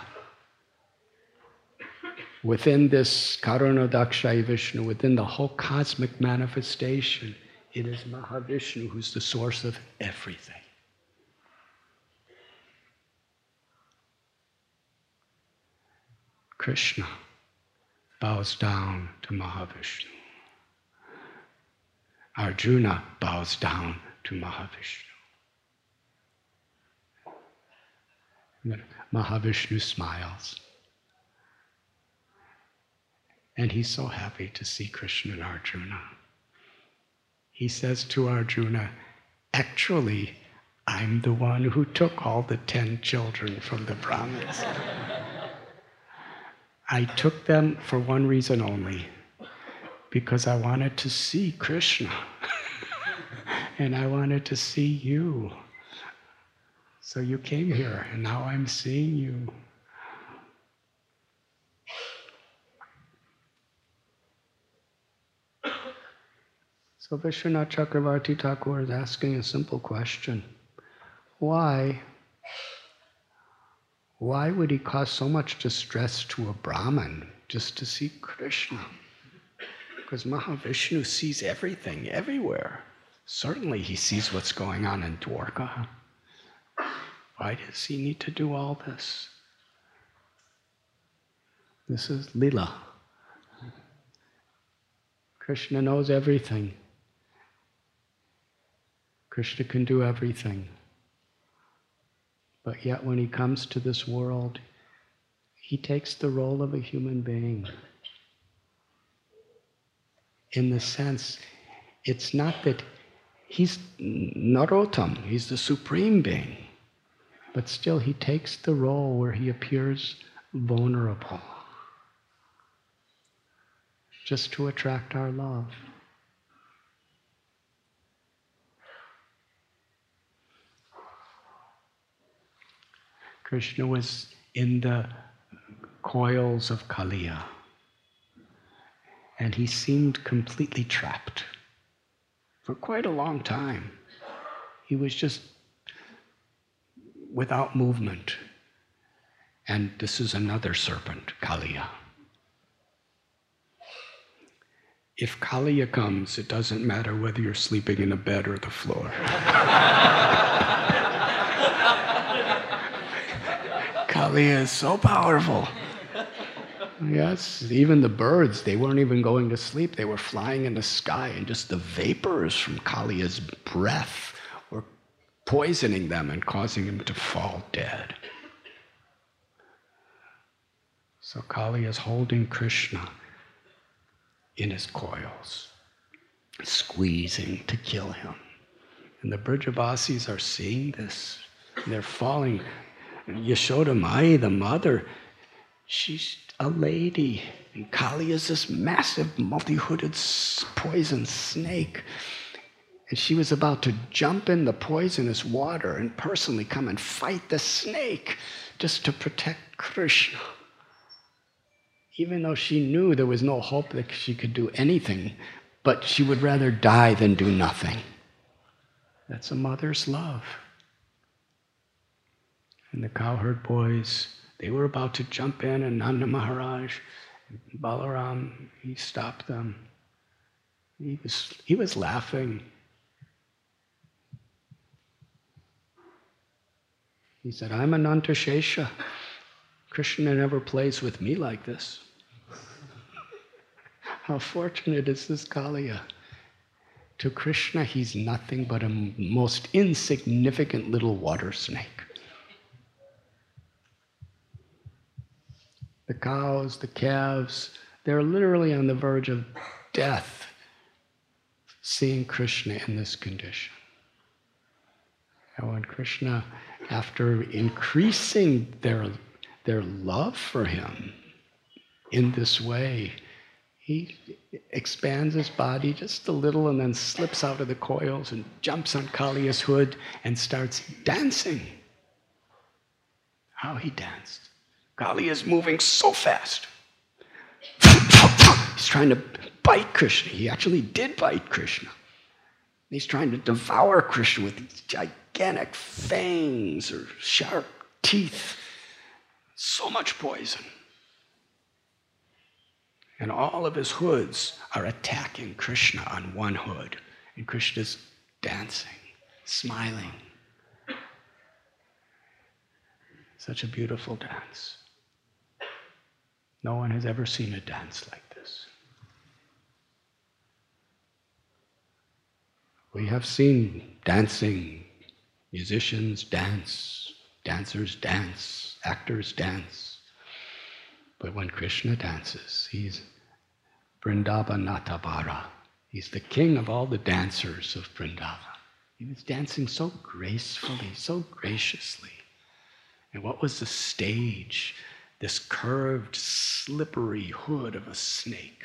Speaker 1: Within this Karanodakshaya Vishnu, within the whole cosmic manifestation, it is Mahavishnu who's the source of everything. Krishna bows down to Mahavishnu. Arjuna bows down to Mahavishnu. Mahavishnu smiles. And he's so happy to see Krishna and Arjuna. He says to Arjuna, actually, I'm the one who took all the 10 children from the Brahmins. I took them for one reason only, because I wanted to see Krishna. And I wanted to see you. So you came here, and now I'm seeing you. So Vishwanath Chakravarti Thakur is asking a simple question. Why would he cause so much distress to a Brahmin just to see Krishna? Because Mahavishnu sees everything, everywhere. Certainly he sees what's going on in Dwarka. Why does he need to do all this? This is Leela. Krishna knows everything. Krishna can do everything. But yet when he comes to this world, he takes the role of a human being. In the sense, it's not that He's Narottam, he's the Supreme Being. But still he takes the role where he appears vulnerable, just to attract our love. Krishna was in the coils of Kaliya, and he seemed completely trapped for quite a long time. He was just without movement. And this is another serpent, Kaliya. If Kaliya comes, it doesn't matter whether you're sleeping in a bed or the floor. Kaliya is so powerful. Yes, even the birds, they weren't even going to sleep. They were flying in the sky, and just the vapors from Kaliya's breath were poisoning them and causing them to fall dead. So Kaliya is holding Krishna in his coils, squeezing to kill him. And the Brajavasis are seeing this. They're falling. Yashoda Mai, the mother, she's a lady. And Kaliya is this massive, multi-hooded poison snake. And she was about to jump in the poisonous water and personally come and fight the snake just to protect Krishna. Even though she knew there was no hope that she could do anything, but she would rather die than do nothing. That's a mother's love. And the cowherd boys, they were about to jump in, and Nanda Maharaj, Balaram, he stopped them. He was laughing. He said, I'm Ananta Shesha. Krishna never plays with me like this. How fortunate is this Kaliya? To Krishna, he's nothing but a most insignificant little water snake. The cows, the calves, they're literally on the verge of death, seeing Krishna in this condition. And when Krishna, after increasing their love for him in this way, he expands his body just a little and then slips out of the coils and jumps on Kaliya's hood and starts dancing. How he danced. Kaliya is moving so fast. He's trying to bite Krishna. He actually did bite Krishna. He's trying to devour Krishna with these gigantic fangs or sharp teeth. So much poison. And all of his hoods are attacking Krishna on one hood. And Krishna's dancing, smiling. Such a beautiful dance. No one has ever seen a dance like this. We have seen dancing, musicians dance, dancers dance, actors dance. But when Krishna dances, he's Vrindavanatavara. He's the king of all the dancers of Vrindavan. He was dancing so gracefully, so graciously. And what was the stage? This curved, slippery hood of a snake.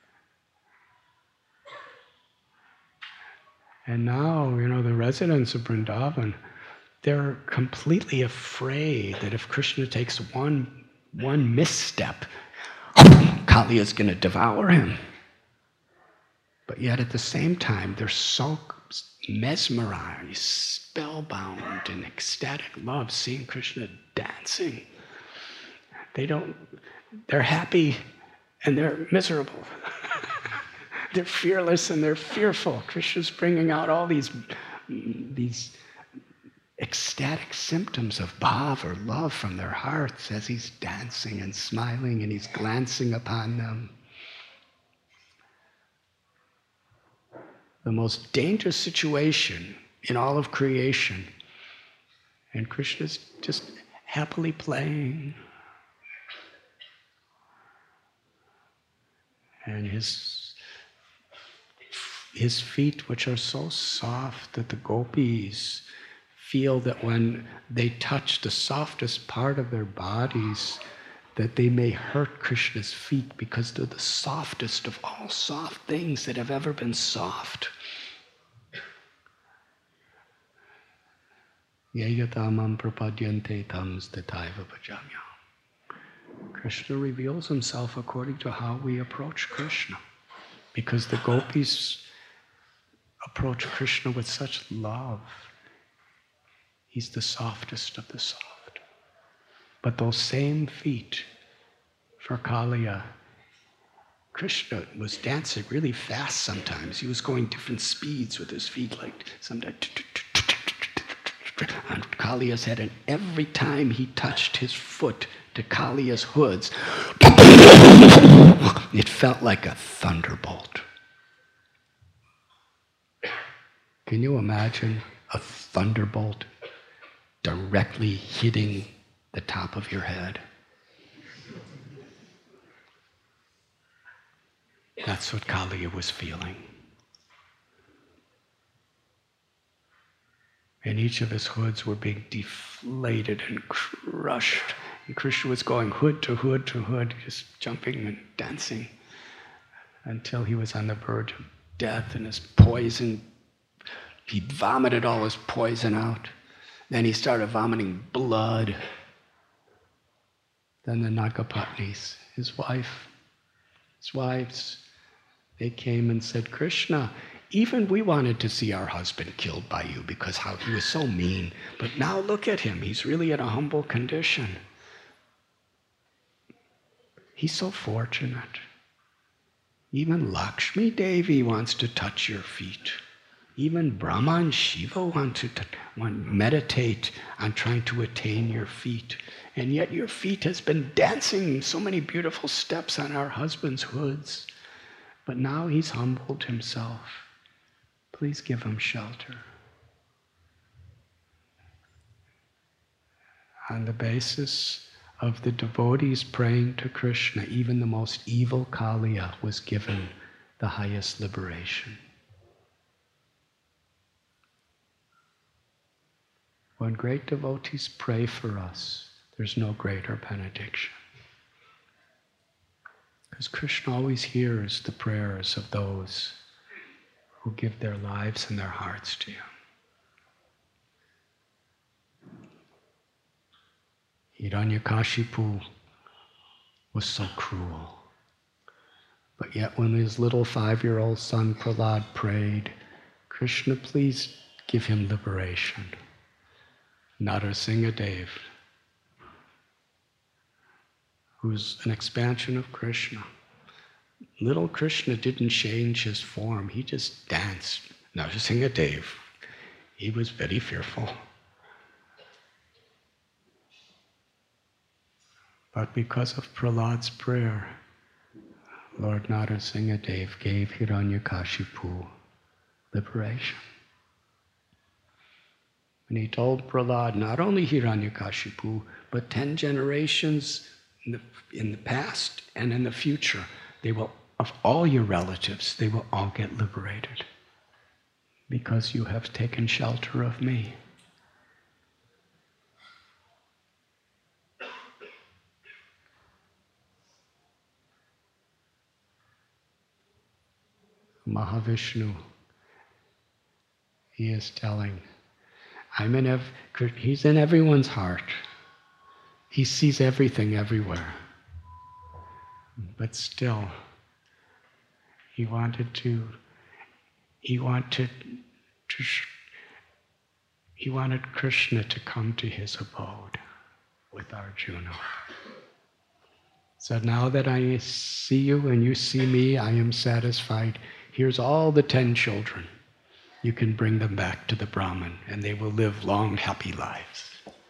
Speaker 1: And now, the residents of Vrindavan, they're completely afraid that if Krishna takes one misstep, Kaliya is going to devour him. But yet at the same time, they're so mesmerized, spellbound in ecstatic love, seeing Krishna dancing. They're happy and they're miserable. They're fearless and they're fearful. Krishna's bringing out all these ecstatic symptoms of bhav or love from their hearts as he's dancing and smiling and he's glancing upon them. The most dangerous situation in all of creation. And Krishna's just happily playing. And his his feet, which are so soft that the gopis feel that when they touch the softest part of their bodies, that they may hurt Krishna's feet because they're the softest of all soft things that have ever been soft. Yayatamam prapadyante tam stataiva bhajamyam. Krishna reveals himself according to how we approach Krishna. Because the gopis approach Krishna with such love. He's the softest of the soft. But those same feet for Kaliya, Krishna was dancing really fast sometimes. He was going different speeds with his feet, like sometimes on Kaliya's head, and every time he touched his foot to Kaliya's hoods, it felt like a thunderbolt. Can you imagine a thunderbolt directly hitting the top of your head? That's what Kaliya was feeling. And each of his hoods were being deflated and crushed. And Krishna was going hood to hood to hood, just jumping and dancing until he was on the verge of death, and his poison, he vomited all his poison out. Then he started vomiting blood. Then the Nagapatnis, his wives, they came and said, Krishna, even we wanted to see our husband killed by you because how he was so mean. But now look at him. He's really in a humble condition. He's so fortunate. Even Lakshmi Devi wants to touch your feet. Even Brahma and Shiva want to meditate on trying to attain your feet. And yet your feet has been dancing so many beautiful steps on our husband's hoods. But now he's humbled himself. Please give him shelter. On the basis of the devotees praying to Krishna, even the most evil Kaliya was given the highest liberation. When great devotees pray for us, there's no greater benediction. Because Krishna always hears the prayers of those who give their lives and their hearts to Him. Hiranyakashipu was so cruel. But yet when his little 5-year-old son Prahlad prayed, Krishna, please give him liberation. Narasimhadev, who's an expansion of Krishna. Little Krishna didn't change his form, he just danced. Narasimhadev, he was very fearful. But because of Prahlad's prayer, Lord Narasimhadev gave Hiranyakashipu liberation. And he told Prahlad, not only Hiranyakashipu, but 10 generations in the past and in the future, they will, of all your relatives, they will all get liberated because you have taken shelter of me. Mahavishnu, he is telling, he's in everyone's heart. He sees everything everywhere. But still, he wanted Krishna to come to his abode with Arjuna. So now that I see you and you see me, I am satisfied. Here's all the 10 children. You can bring them back to the Brahman and they will live long, happy lives.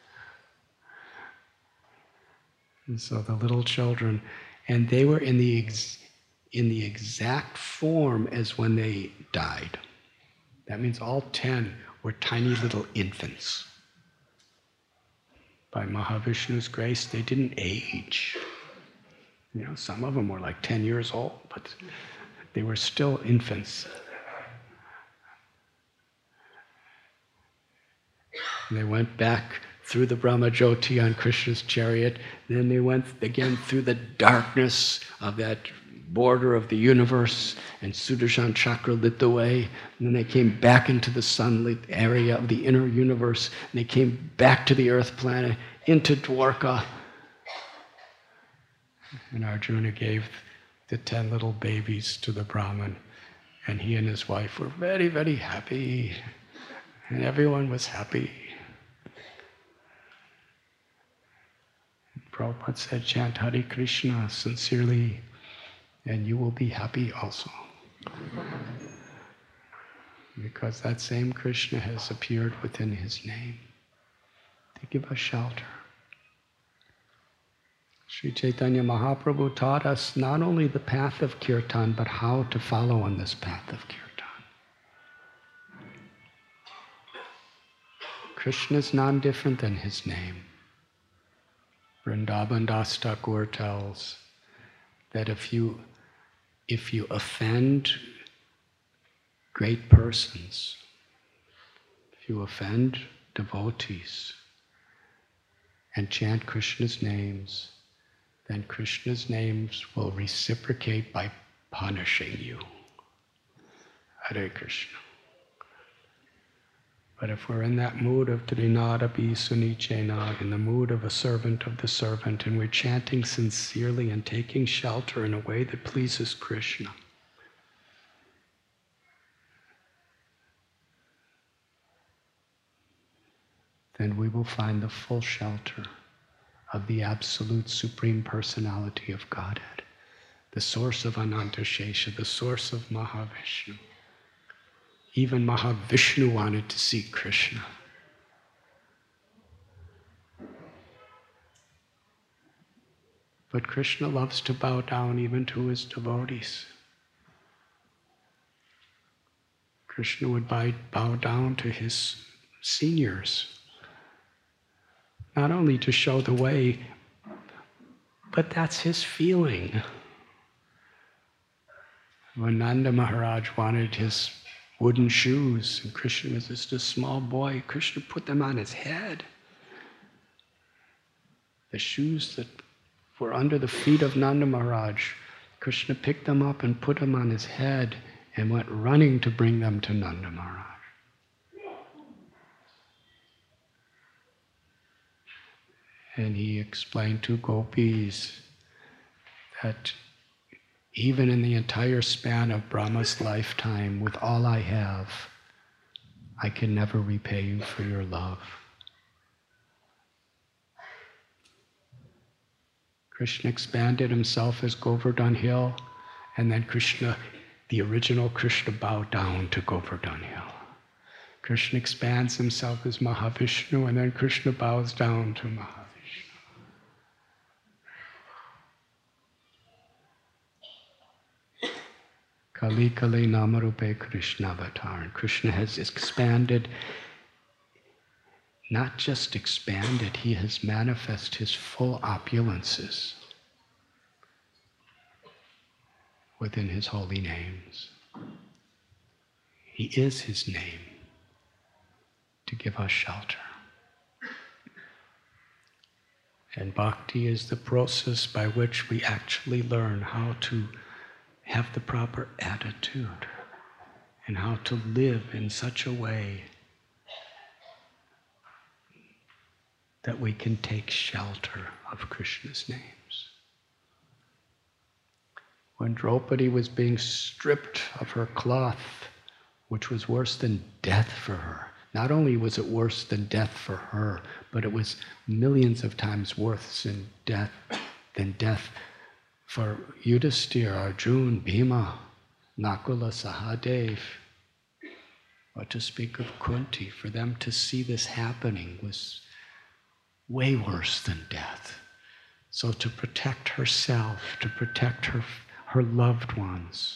Speaker 1: And so the little children, and they were in the exact form as when they died. That means all 10 were tiny little infants. By Mahavishnu's grace, they didn't age. You know, some of them were like 10 years old, but they were still infants. And they went back through the Brahmajyoti on Krishna's chariot. Then they went again through the darkness of that border of the universe, and Sudarshan Chakra lit the way. And then they came back into the sunlit area of the inner universe, and they came back to the earth planet, into Dwarka. And Arjuna gave the 10 little babies to the Brahmin, and he and his wife were very, very happy, and everyone was happy. Prabhupada said, chant Hare Krishna sincerely, and you will be happy also. Because that same Krishna has appeared within his name to give us shelter. Sri Chaitanya Mahaprabhu taught us not only the path of kirtan, but how to follow on this path of kirtan. Krishna is non-different than his name. Vrindavan Das Thakur tells that if you offend great persons, if you offend devotees and chant Krishna's names, then Krishna's names will reciprocate by punishing you. Hare Krishna. But if we're in that mood of Trinadapi Sunichena, in the mood of a servant of the servant, and we're chanting sincerely and taking shelter in a way that pleases Krishna, then we will find the full shelter of the absolute Supreme Personality of Godhead, the source of Anantashesha, the source of Mahavishnu. Even Mahavishnu wanted to see Krishna. But Krishna loves to bow down even to his devotees. Krishna would bow down to his seniors, not only to show the way, but that's his feeling. When Nanda Maharaj wanted his wooden shoes, and Krishna was just a small boy, Krishna put them on his head. The shoes that were under the feet of Nanda Maharaj, Krishna picked them up and put them on his head and went running to bring them to Nanda Maharaj. And he explained to gopis that even in the entire span of Brahma's lifetime, with all I have, I can never repay you for your love. Krishna expanded himself as Govardhan Hill, and then Krishna, the original Krishna, bowed down to Govardhan Hill. Krishna expands himself as Mahavishnu, and then Krishna bows down to Mahavishnu. Kali Kali Namarupe Krishna Avatar. And Krishna has expanded, not just expanded, he has manifested his full opulences within his holy names. He is his name to give us shelter. And bhakti is the process by which we actually learn how to have the proper attitude and how to live in such a way that we can take shelter of Krishna's names. When Draupadi was being stripped of her cloth, which was worse than death for her, not only was it worse than death for her, but it was millions of times worse than death for Yudhisthira, Arjuna, Bhima, Nakula, Sahadev, or to speak of Kunti. For them to see this happening was way worse than death. So to protect herself, to protect her loved ones,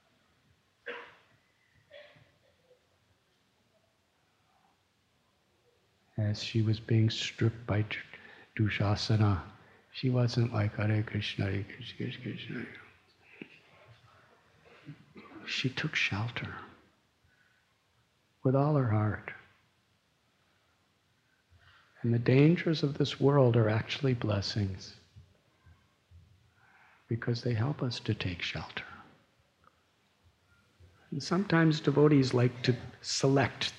Speaker 1: as she was being stripped by Dushasana, she wasn't like Hare Krishna, Hare Krishna, Krishna Krishna. She took shelter with all her heart. And the dangers of this world are actually blessings, because they help us to take shelter. And sometimes devotees like to select,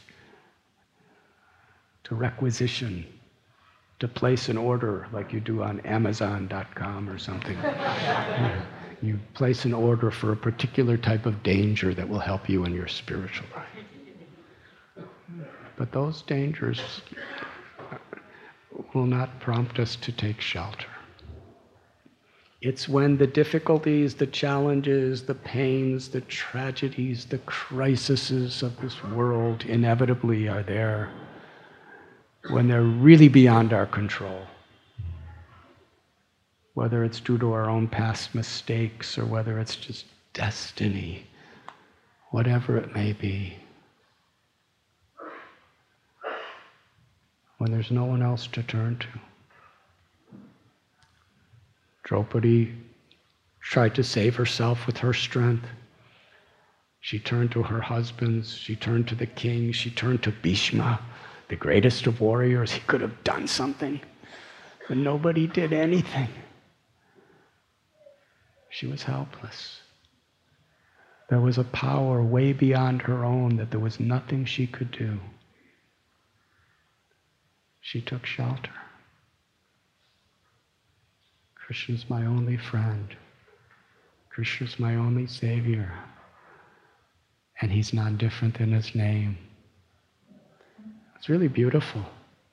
Speaker 1: to requisition, to place an order like you do on Amazon.com or something. You place an order for a particular type of danger that will help you in your spiritual life. But those dangers will not prompt us to take shelter. It's when the difficulties, the challenges, the pains, the tragedies, the crises of this world inevitably are there, when they're really beyond our control. Whether it's due to our own past mistakes or whether it's just destiny, whatever it may be. When there's no one else to turn to. Draupadi tried to save herself with her strength. She turned to her husbands, she turned to the king, she turned to Bhishma, the greatest of warriors. He could have done something, but nobody did anything. She was helpless. There was a power way beyond her own that there was nothing she could do. She took shelter. Krishna's my only friend. Krishna's my only savior. And he's not different than his name. It's really beautiful.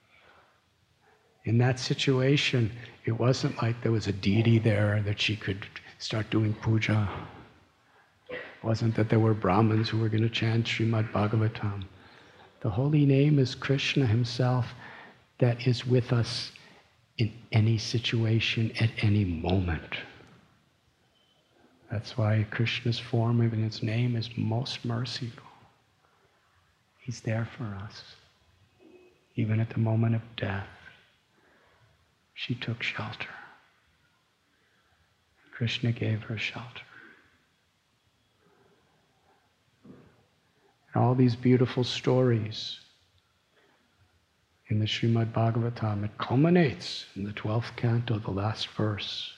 Speaker 1: In that situation, it wasn't like there was a deity there that she could start doing puja. It wasn't that there were Brahmins who were going to chant Srimad Bhagavatam. The holy name is Krishna himself that is with us in any situation, at any moment. That's why Krishna's form, even its name, is most merciful. He's there for us. Even at the moment of death, she took shelter. Krishna gave her shelter. And all these beautiful stories in the Srimad Bhagavatam, it culminates in the 12th canto, the last verse,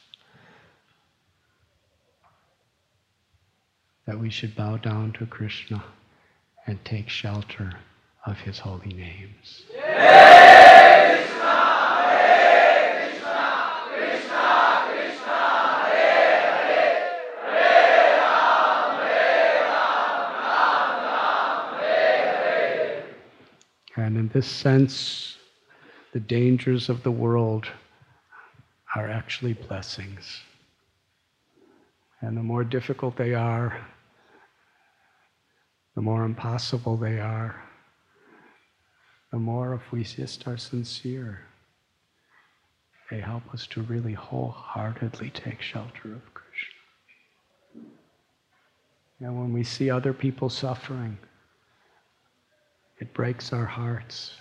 Speaker 1: that we should bow down to Krishna and take shelter of his holy names. Hare Krishna, Hare Krishna, Krishna Krishna, Hare Hare, Hare Ram, Ram Ram, Hare Hare. And in this sense, the dangers of the world are actually blessings. And the more difficult they are, the more impossible they are, the more, if we just are sincere, they help us to really wholeheartedly take shelter of Krishna. And when we see other people suffering, it breaks our hearts.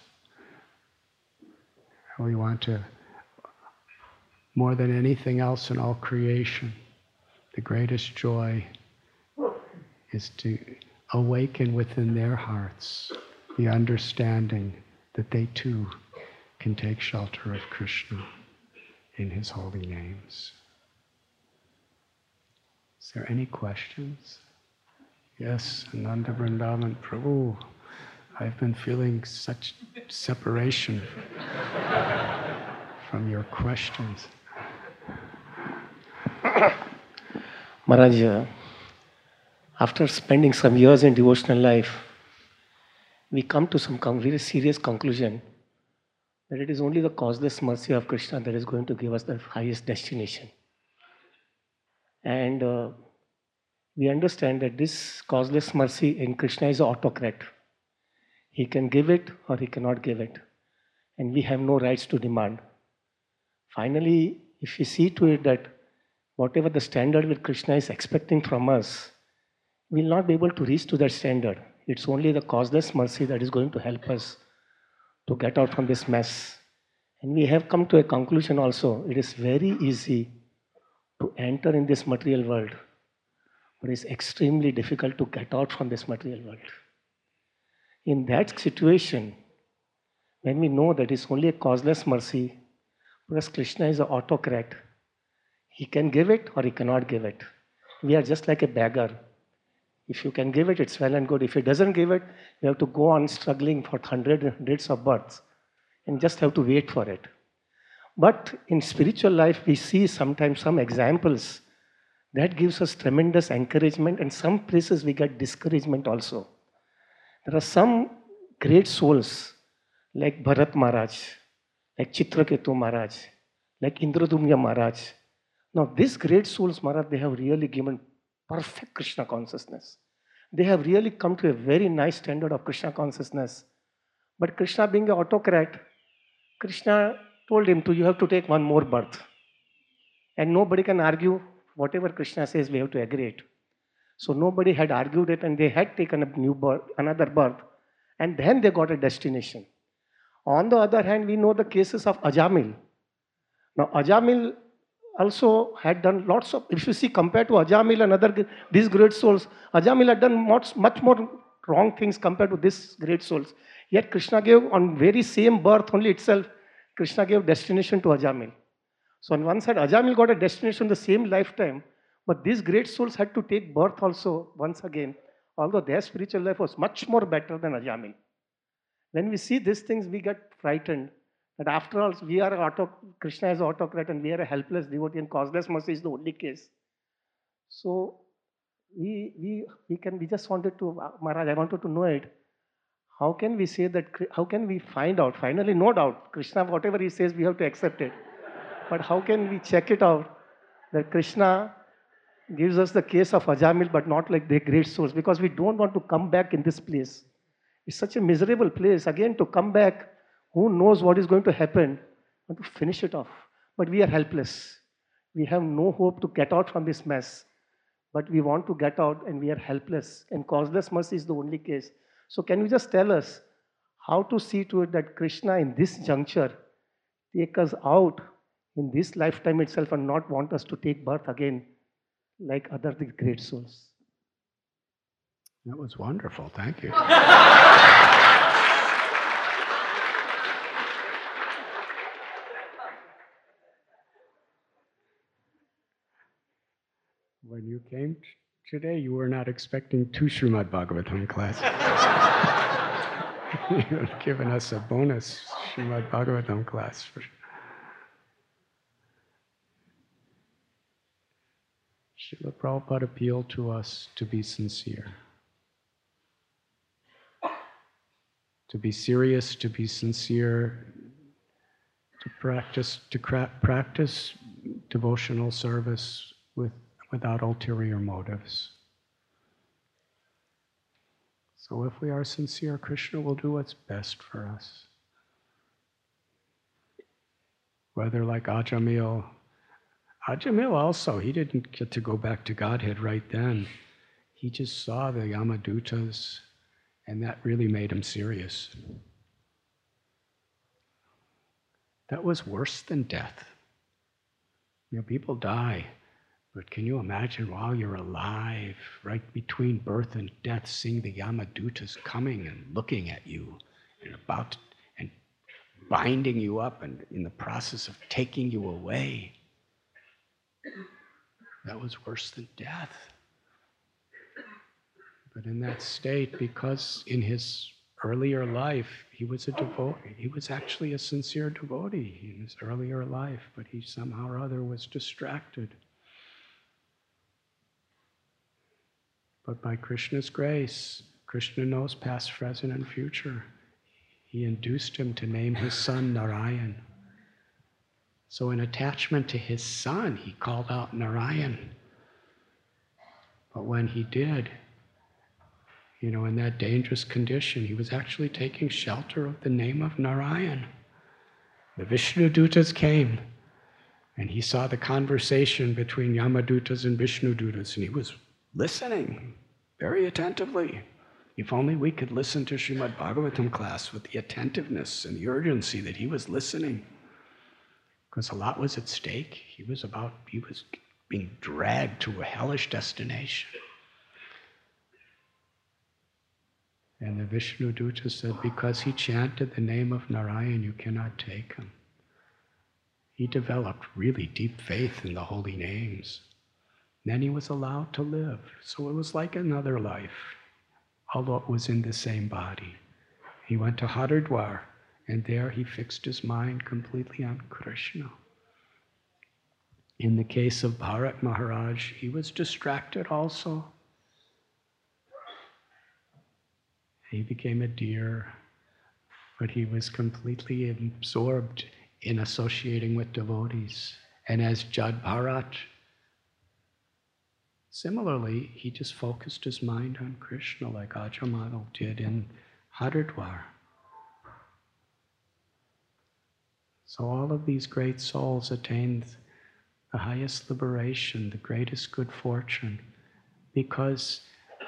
Speaker 1: And we want to, more than anything else in all creation, the greatest joy is to awaken within their hearts the understanding that they too can take shelter of Krishna in his holy names. Is there any questions? Yes, Ananda Vrindavan Prabhu, I've been feeling such separation from your questions.
Speaker 2: Maharaj, after spending some years in devotional life, we come to some very serious conclusion that it is only the causeless mercy of Krishna that is going to give us the highest destination. And we understand that this causeless mercy in Krishna is an autocrat. He can give it or he cannot give it. And we have no rights to demand. Finally, if we see to it that whatever the standard that Krishna is expecting from us, we will not be able to reach to that standard. It's only the causeless mercy that is going to help us to get out from this mess. And we have come to a conclusion also. It is very easy to enter in this material world, but it's extremely difficult to get out from this material world. In that situation, when we know that it's only a causeless mercy, because Krishna is an autocrat, he can give it or he cannot give it. We are just like a beggar. If you can give it, it's well and good. If he doesn't give it, you have to go on struggling for hundreds of births and just have to wait for it. But in spiritual life, we see sometimes some examples that gives us tremendous encouragement, and some places we get discouragement also. There are some great souls like Bharat Maharaj, like Chitraketu Maharaj, like Indradumya Maharaj. Now, these great souls, Maharaj, they have really given perfect Krishna consciousness. They have really come to a very nice standard of Krishna consciousness. But Krishna being an autocrat, Krishna told him to, you have to take one more birth. And nobody can argue whatever Krishna says, we have to agree it. So nobody had argued it, and they had taken a new birth, another birth, and then they got a destination. On the other hand, we know the cases of Ajamil. Now, Ajamil also had done lots of, if you see, compared to Ajamil and other these great souls, Ajamil had done much more wrong things compared to these great souls. Yet Krishna gave, on very same birth only itself, Krishna gave destination to Ajamil. So on one side, Ajamil got a destination the same lifetime, but these great souls had to take birth also once again, although their spiritual life was much more better than Ajamil. When we see these things, we get frightened that after all, we are Krishna is autocrat and we are a helpless devotee, and causeless mercy is the only case. So we just wanted to, Maharaj, I wanted to know it. How can we say that, how can we find out? Finally, no doubt, Krishna, whatever he says, we have to accept it. But how can we check it out that Krishna gives us the case of Ajamil, but not like the great souls? Because we don't want to come back in this place. It's such a miserable place. Again, to come back, who knows what is going to happen, and to finish it off. But we are helpless. We have no hope to get out from this mess. But we want to get out, and we are helpless. And causeless mercy is the only case. So can you just tell us how to see to it that Krishna in this juncture take us out in this lifetime itself and not want us to take birth again like other great souls?
Speaker 1: That was wonderful. Thank you. When you came today, you were not expecting 2 Srimad Bhagavatam classes. You have given us a bonus Srimad Bhagavatam class. Srila Prabhupada appealed to us to be sincere. To be serious, to be sincere, to practice devotional service without ulterior motives. So if we are sincere, Krishna will do what's best for us. Whether like Ajamil also, he didn't get to go back to Godhead right then. He just saw the Yamadutas, and that really made him serious. That was worse than death. You know, people die, but can you imagine while you're alive, right between birth and death, seeing the Yamadutas coming and looking at you and and binding you up and in the process of taking you away? That was worse than death. But in that state, because in his earlier life, he was a devotee. He was actually a sincere devotee in his earlier life, but he somehow or other was distracted. But by Krishna's grace, Krishna knows past, present, and future. He induced him to name his son Narayan. So in attachment to his son, he called out Narayan. But when he did, in that dangerous condition, he was actually taking shelter of the name of Narayan. The Vishnudutas came, and he saw the conversation between Yamadutas and Vishnudutas, and he was listening very attentively. If only we could listen to Srimad Bhagavatam class with the attentiveness and the urgency that he was listening. Because a lot was at stake. He was being dragged to a hellish destination. And the Vishnu Duta said, because he chanted the name of Narayan, you cannot take him. He developed really deep faith in the holy names. Then he was allowed to live. So it was like another life, although it was in the same body. He went to Haridwar, and there he fixed his mind completely on Krishna. In the case of Bharat Maharaj, he was distracted also. He became a deer, but he was completely absorbed in associating with devotees. And as Jad Bharat, similarly, he just focused his mind on Krishna like Ajamadal did in Haridwar. So all of these great souls attained the highest liberation, the greatest good fortune, because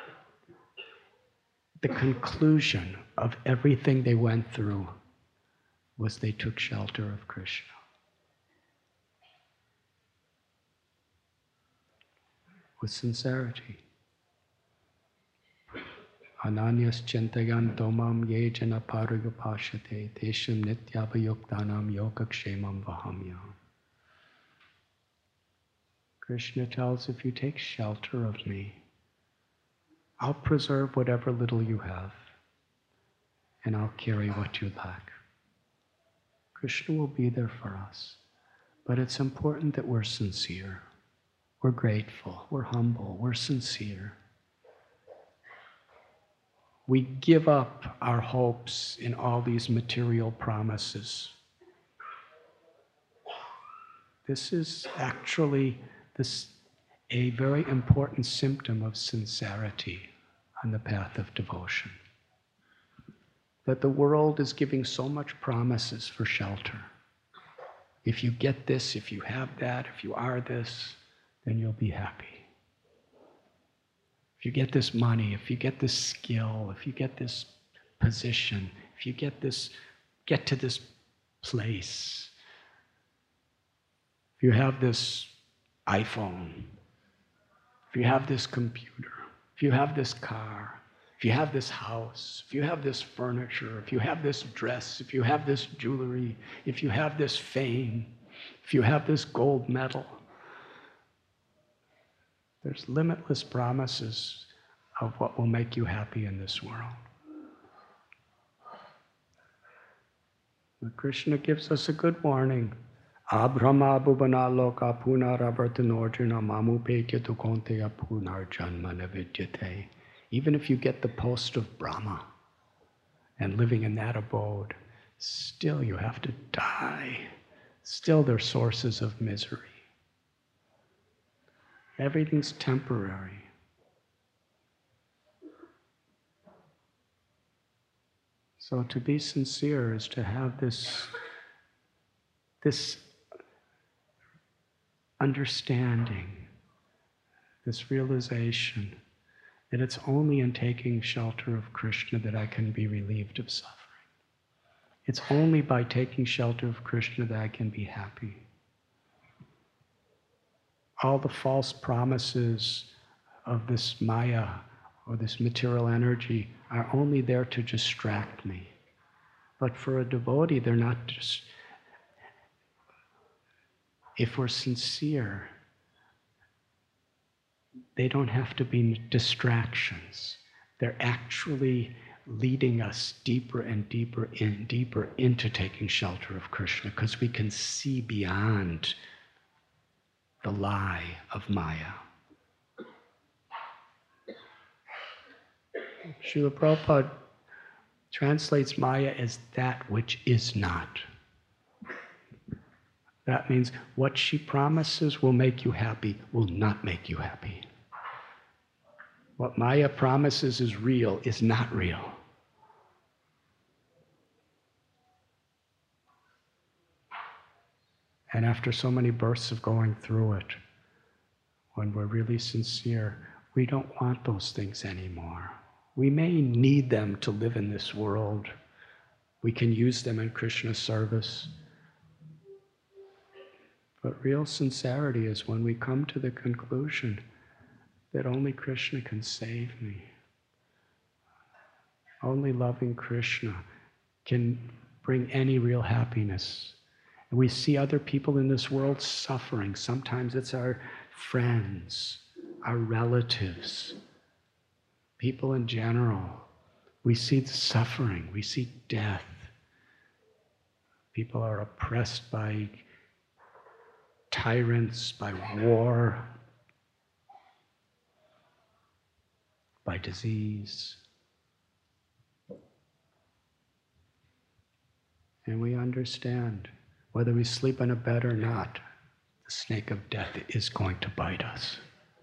Speaker 1: the conclusion of everything they went through was they took shelter of Krishna. With sincerity. Ananyas chintayan tomam ye jana parayupashate tesham nityabhayuktanam yogakshemam vahamyam. Krishna tells, if you take shelter of me, I'll preserve whatever little you have, and I'll carry what you lack. Krishna will be there for us, but it's important that we're sincere. We're grateful, we're humble, we're sincere. We give up our hopes in all these material promises. This is actually a very important symptom of sincerity on the path of devotion. That the world is giving so much promises for shelter. If you get this, if you have that, if you are this, then you'll be happy. If you get this money, if you get this skill, if you get this position, if you get to this place, if you have this iPhone, if you have this computer, if you have this car, if you have this house, if you have this furniture, if you have this dress, if you have this jewelry, if you have this fame, if you have this gold medal, there's limitless promises of what will make you happy in this world. But Krishna gives us a good warning. Abrahma bhuvana loka punaravartanorjuna mamupetya tukonteya punarjanma navidyate. Even if you get the post of Brahma and living in that abode, still you have to die. Still they're sources of misery. Everything's temporary. So to be sincere is to have this understanding, this realization that it's only in taking shelter of Krishna that I can be relieved of suffering. It's only by taking shelter of Krishna that I can be happy. All the false promises of this Maya or this material energy are only there to distract me. But for a devotee, they're not just. If we're sincere, they don't have to be distractions. They're actually leading us deeper and deeper and deeper into taking shelter of Krishna, because we can see beyond the lie of Maya. Srila Prabhupada translates Maya as that which is not. That means what she promises will make you happy will not make you happy. What Maya promises is real is not real. And after so many births of going through it, when we're really sincere, we don't want those things anymore. We may need them to live in this world. We can use them in Krishna's service. But real sincerity is when we come to the conclusion that only Krishna can save me. Only loving Krishna can bring any real happiness. And we see other people in this world suffering. Sometimes it's our friends, our relatives, people in general. We see the suffering, we see death. People are oppressed by tyrants, by war, by disease. And we understand, whether we sleep in a bed or not, the snake of death is going to bite us.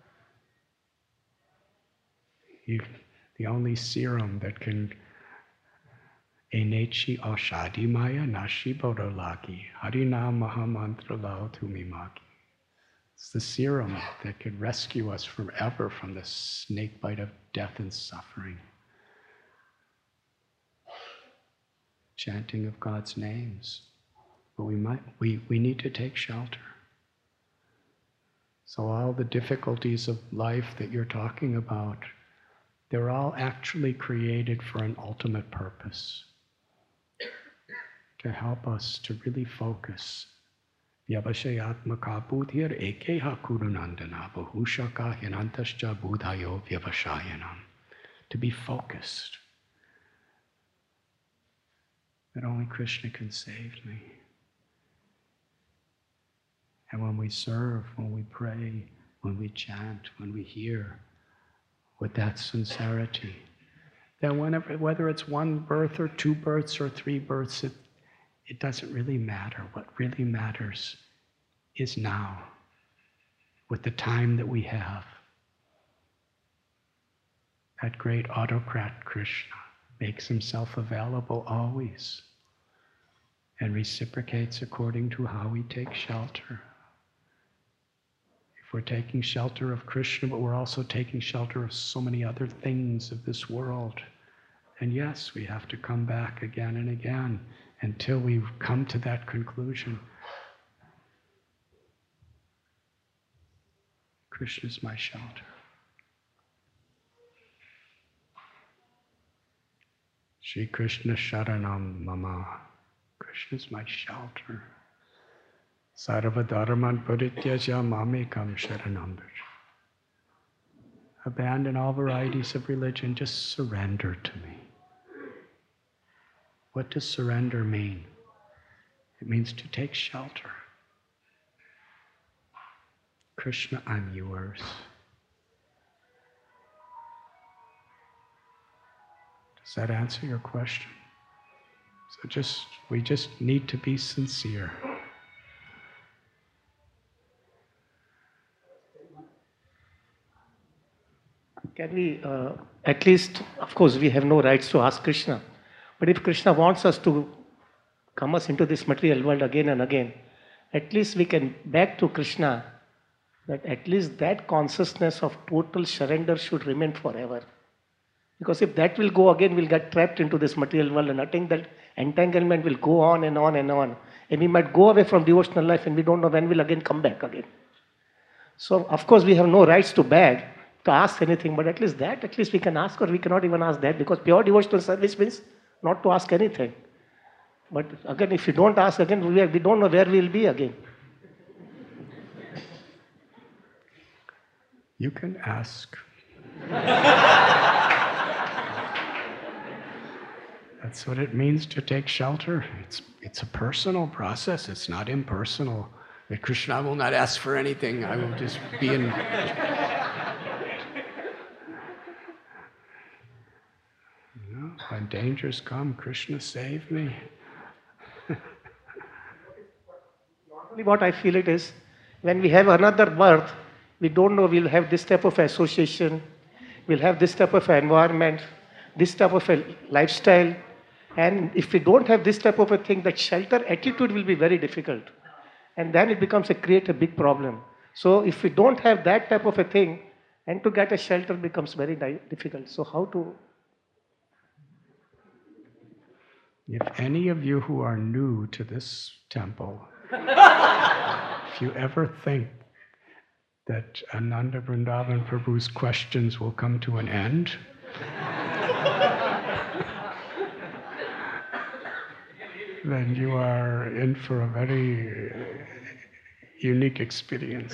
Speaker 1: The only serum that can Enechi Oshadi Maya Nashi Bodolaki Harina Mahamantra Lao Tumimaki. It's the serum that could rescue us forever from the snake bite of death and suffering. Chanting of God's names. But we need to take shelter. So all the difficulties of life that you're talking about, they're all actually created for an ultimate purpose. To help us to really focus. Vyavashayatmaka buddhir ekeha kurunandana bahushaka hinantascha buddhayo vyavashayanam. To be focused. That only Krishna can save me. And when we serve, when we pray, when we chant, when we hear, with that sincerity, then whether it's one birth or two births or three births, it doesn't really matter. What really matters is now, with the time that we have. That great autocrat Krishna makes himself available always and reciprocates according to how we take shelter. If we're taking shelter of Krishna, but we're also taking shelter of so many other things of this world, and yes, we have to come back again and again until we come to that conclusion. Krishna is my shelter. Shri Krishna Sharanam Mama. Krishna is my shelter. Sarva Dharman Parityaja Mamekam Sharanam Bhaja. Abandon all varieties of religion, just surrender to me. What does surrender mean? It means to take shelter. Krishna, I'm yours. Does that answer your question? So we just need to be sincere.
Speaker 2: Can we, at least, of course, we have no rights to ask Krishna. But if Krishna wants us to come us into this material world again and again, at least we can beg to Krishna that at least that consciousness of total surrender should remain forever. Because if that will go again, we'll get trapped into this material world, and I think that entanglement will go on and on and on. And we might go away from devotional life and we don't know when we'll again come back again. So, of course, we have no rights to beg, to ask anything, but at least we can ask, or we cannot even ask that, because pure devotional service means not to ask anything. But again, if you don't ask again, we don't know where we'll be again.
Speaker 1: You can ask. That's what it means to take shelter. It's a personal process. It's not impersonal. That Krishna will not ask for anything. I will just be in. When dangers come, Krishna save me.
Speaker 2: Normally what I feel it is, when we have another birth, we don't know we'll have this type of association, we'll have this type of environment, this type of a lifestyle. And if we don't have this type of a thing, that shelter attitude will be very difficult. And then it becomes create a big problem. So if we don't have that type of a thing, and to get a shelter becomes very difficult. So how to...
Speaker 1: If any of you who are new to this temple, if you ever think that Ananda Vrindavan Prabhu's questions will come to an end, then you are in for a very unique experience.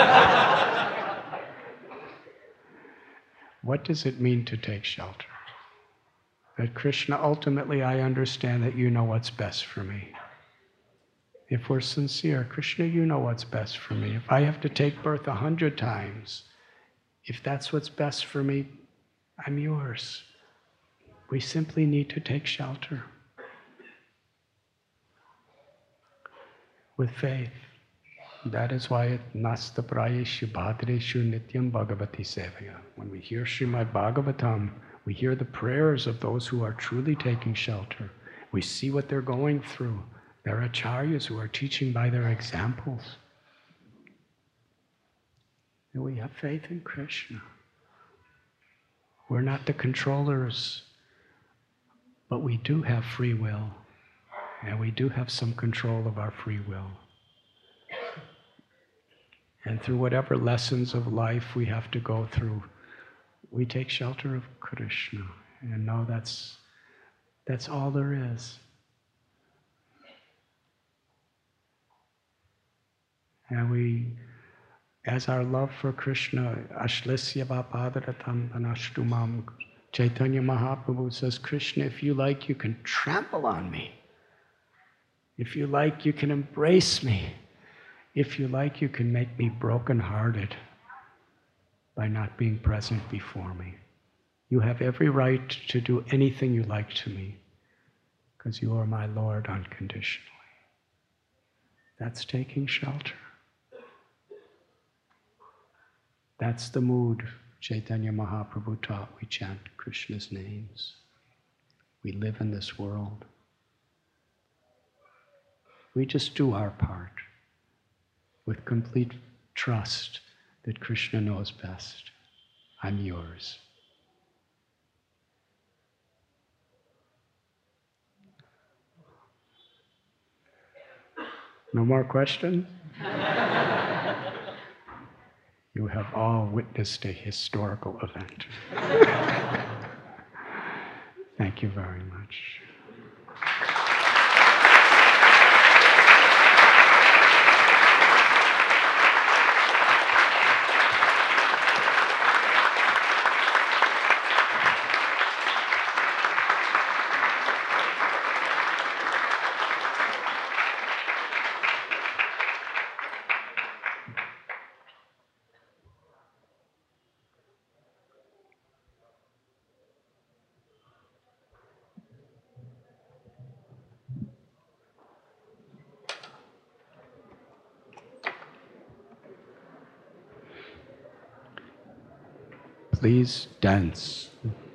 Speaker 1: What does it mean to take shelter? That Krishna, ultimately I understand that you know what's best for me. If we're sincere, Krishna, you know what's best for me. If I have to take birth 100 times, if that's what's best for me, I'm yours. We simply need to take shelter with faith. That is why it nasta prayeshu bhadreshu nityam bhagavati sevaya. When we hear Srimad Bhagavatam, we hear the prayers of those who are truly taking shelter. We see what they're going through. There are acharyas who are teaching by their examples. And we have faith in Krishna. We're not the controllers, but we do have free will, and we do have some control of our free will. And through whatever lessons of life we have to go through, we take shelter of Krishna and know that's all there is. And we, as our love for Krishna, Ashlesya Vapadaratam Anashtumam, Chaitanya Mahaprabhu says, Krishna, if you like, you can trample on me. If you like, you can embrace me. If you like, you can make me broken-hearted by not being present before me. You have every right to do anything you like to me, because you are my Lord unconditionally. That's taking shelter. That's the mood Chaitanya Mahaprabhu taught. We chant Krishna's names. We live in this world. We just do our part with complete trust that Krishna knows best. I'm yours. No more questions? You have all witnessed a historical event. Thank you very much. Please dance.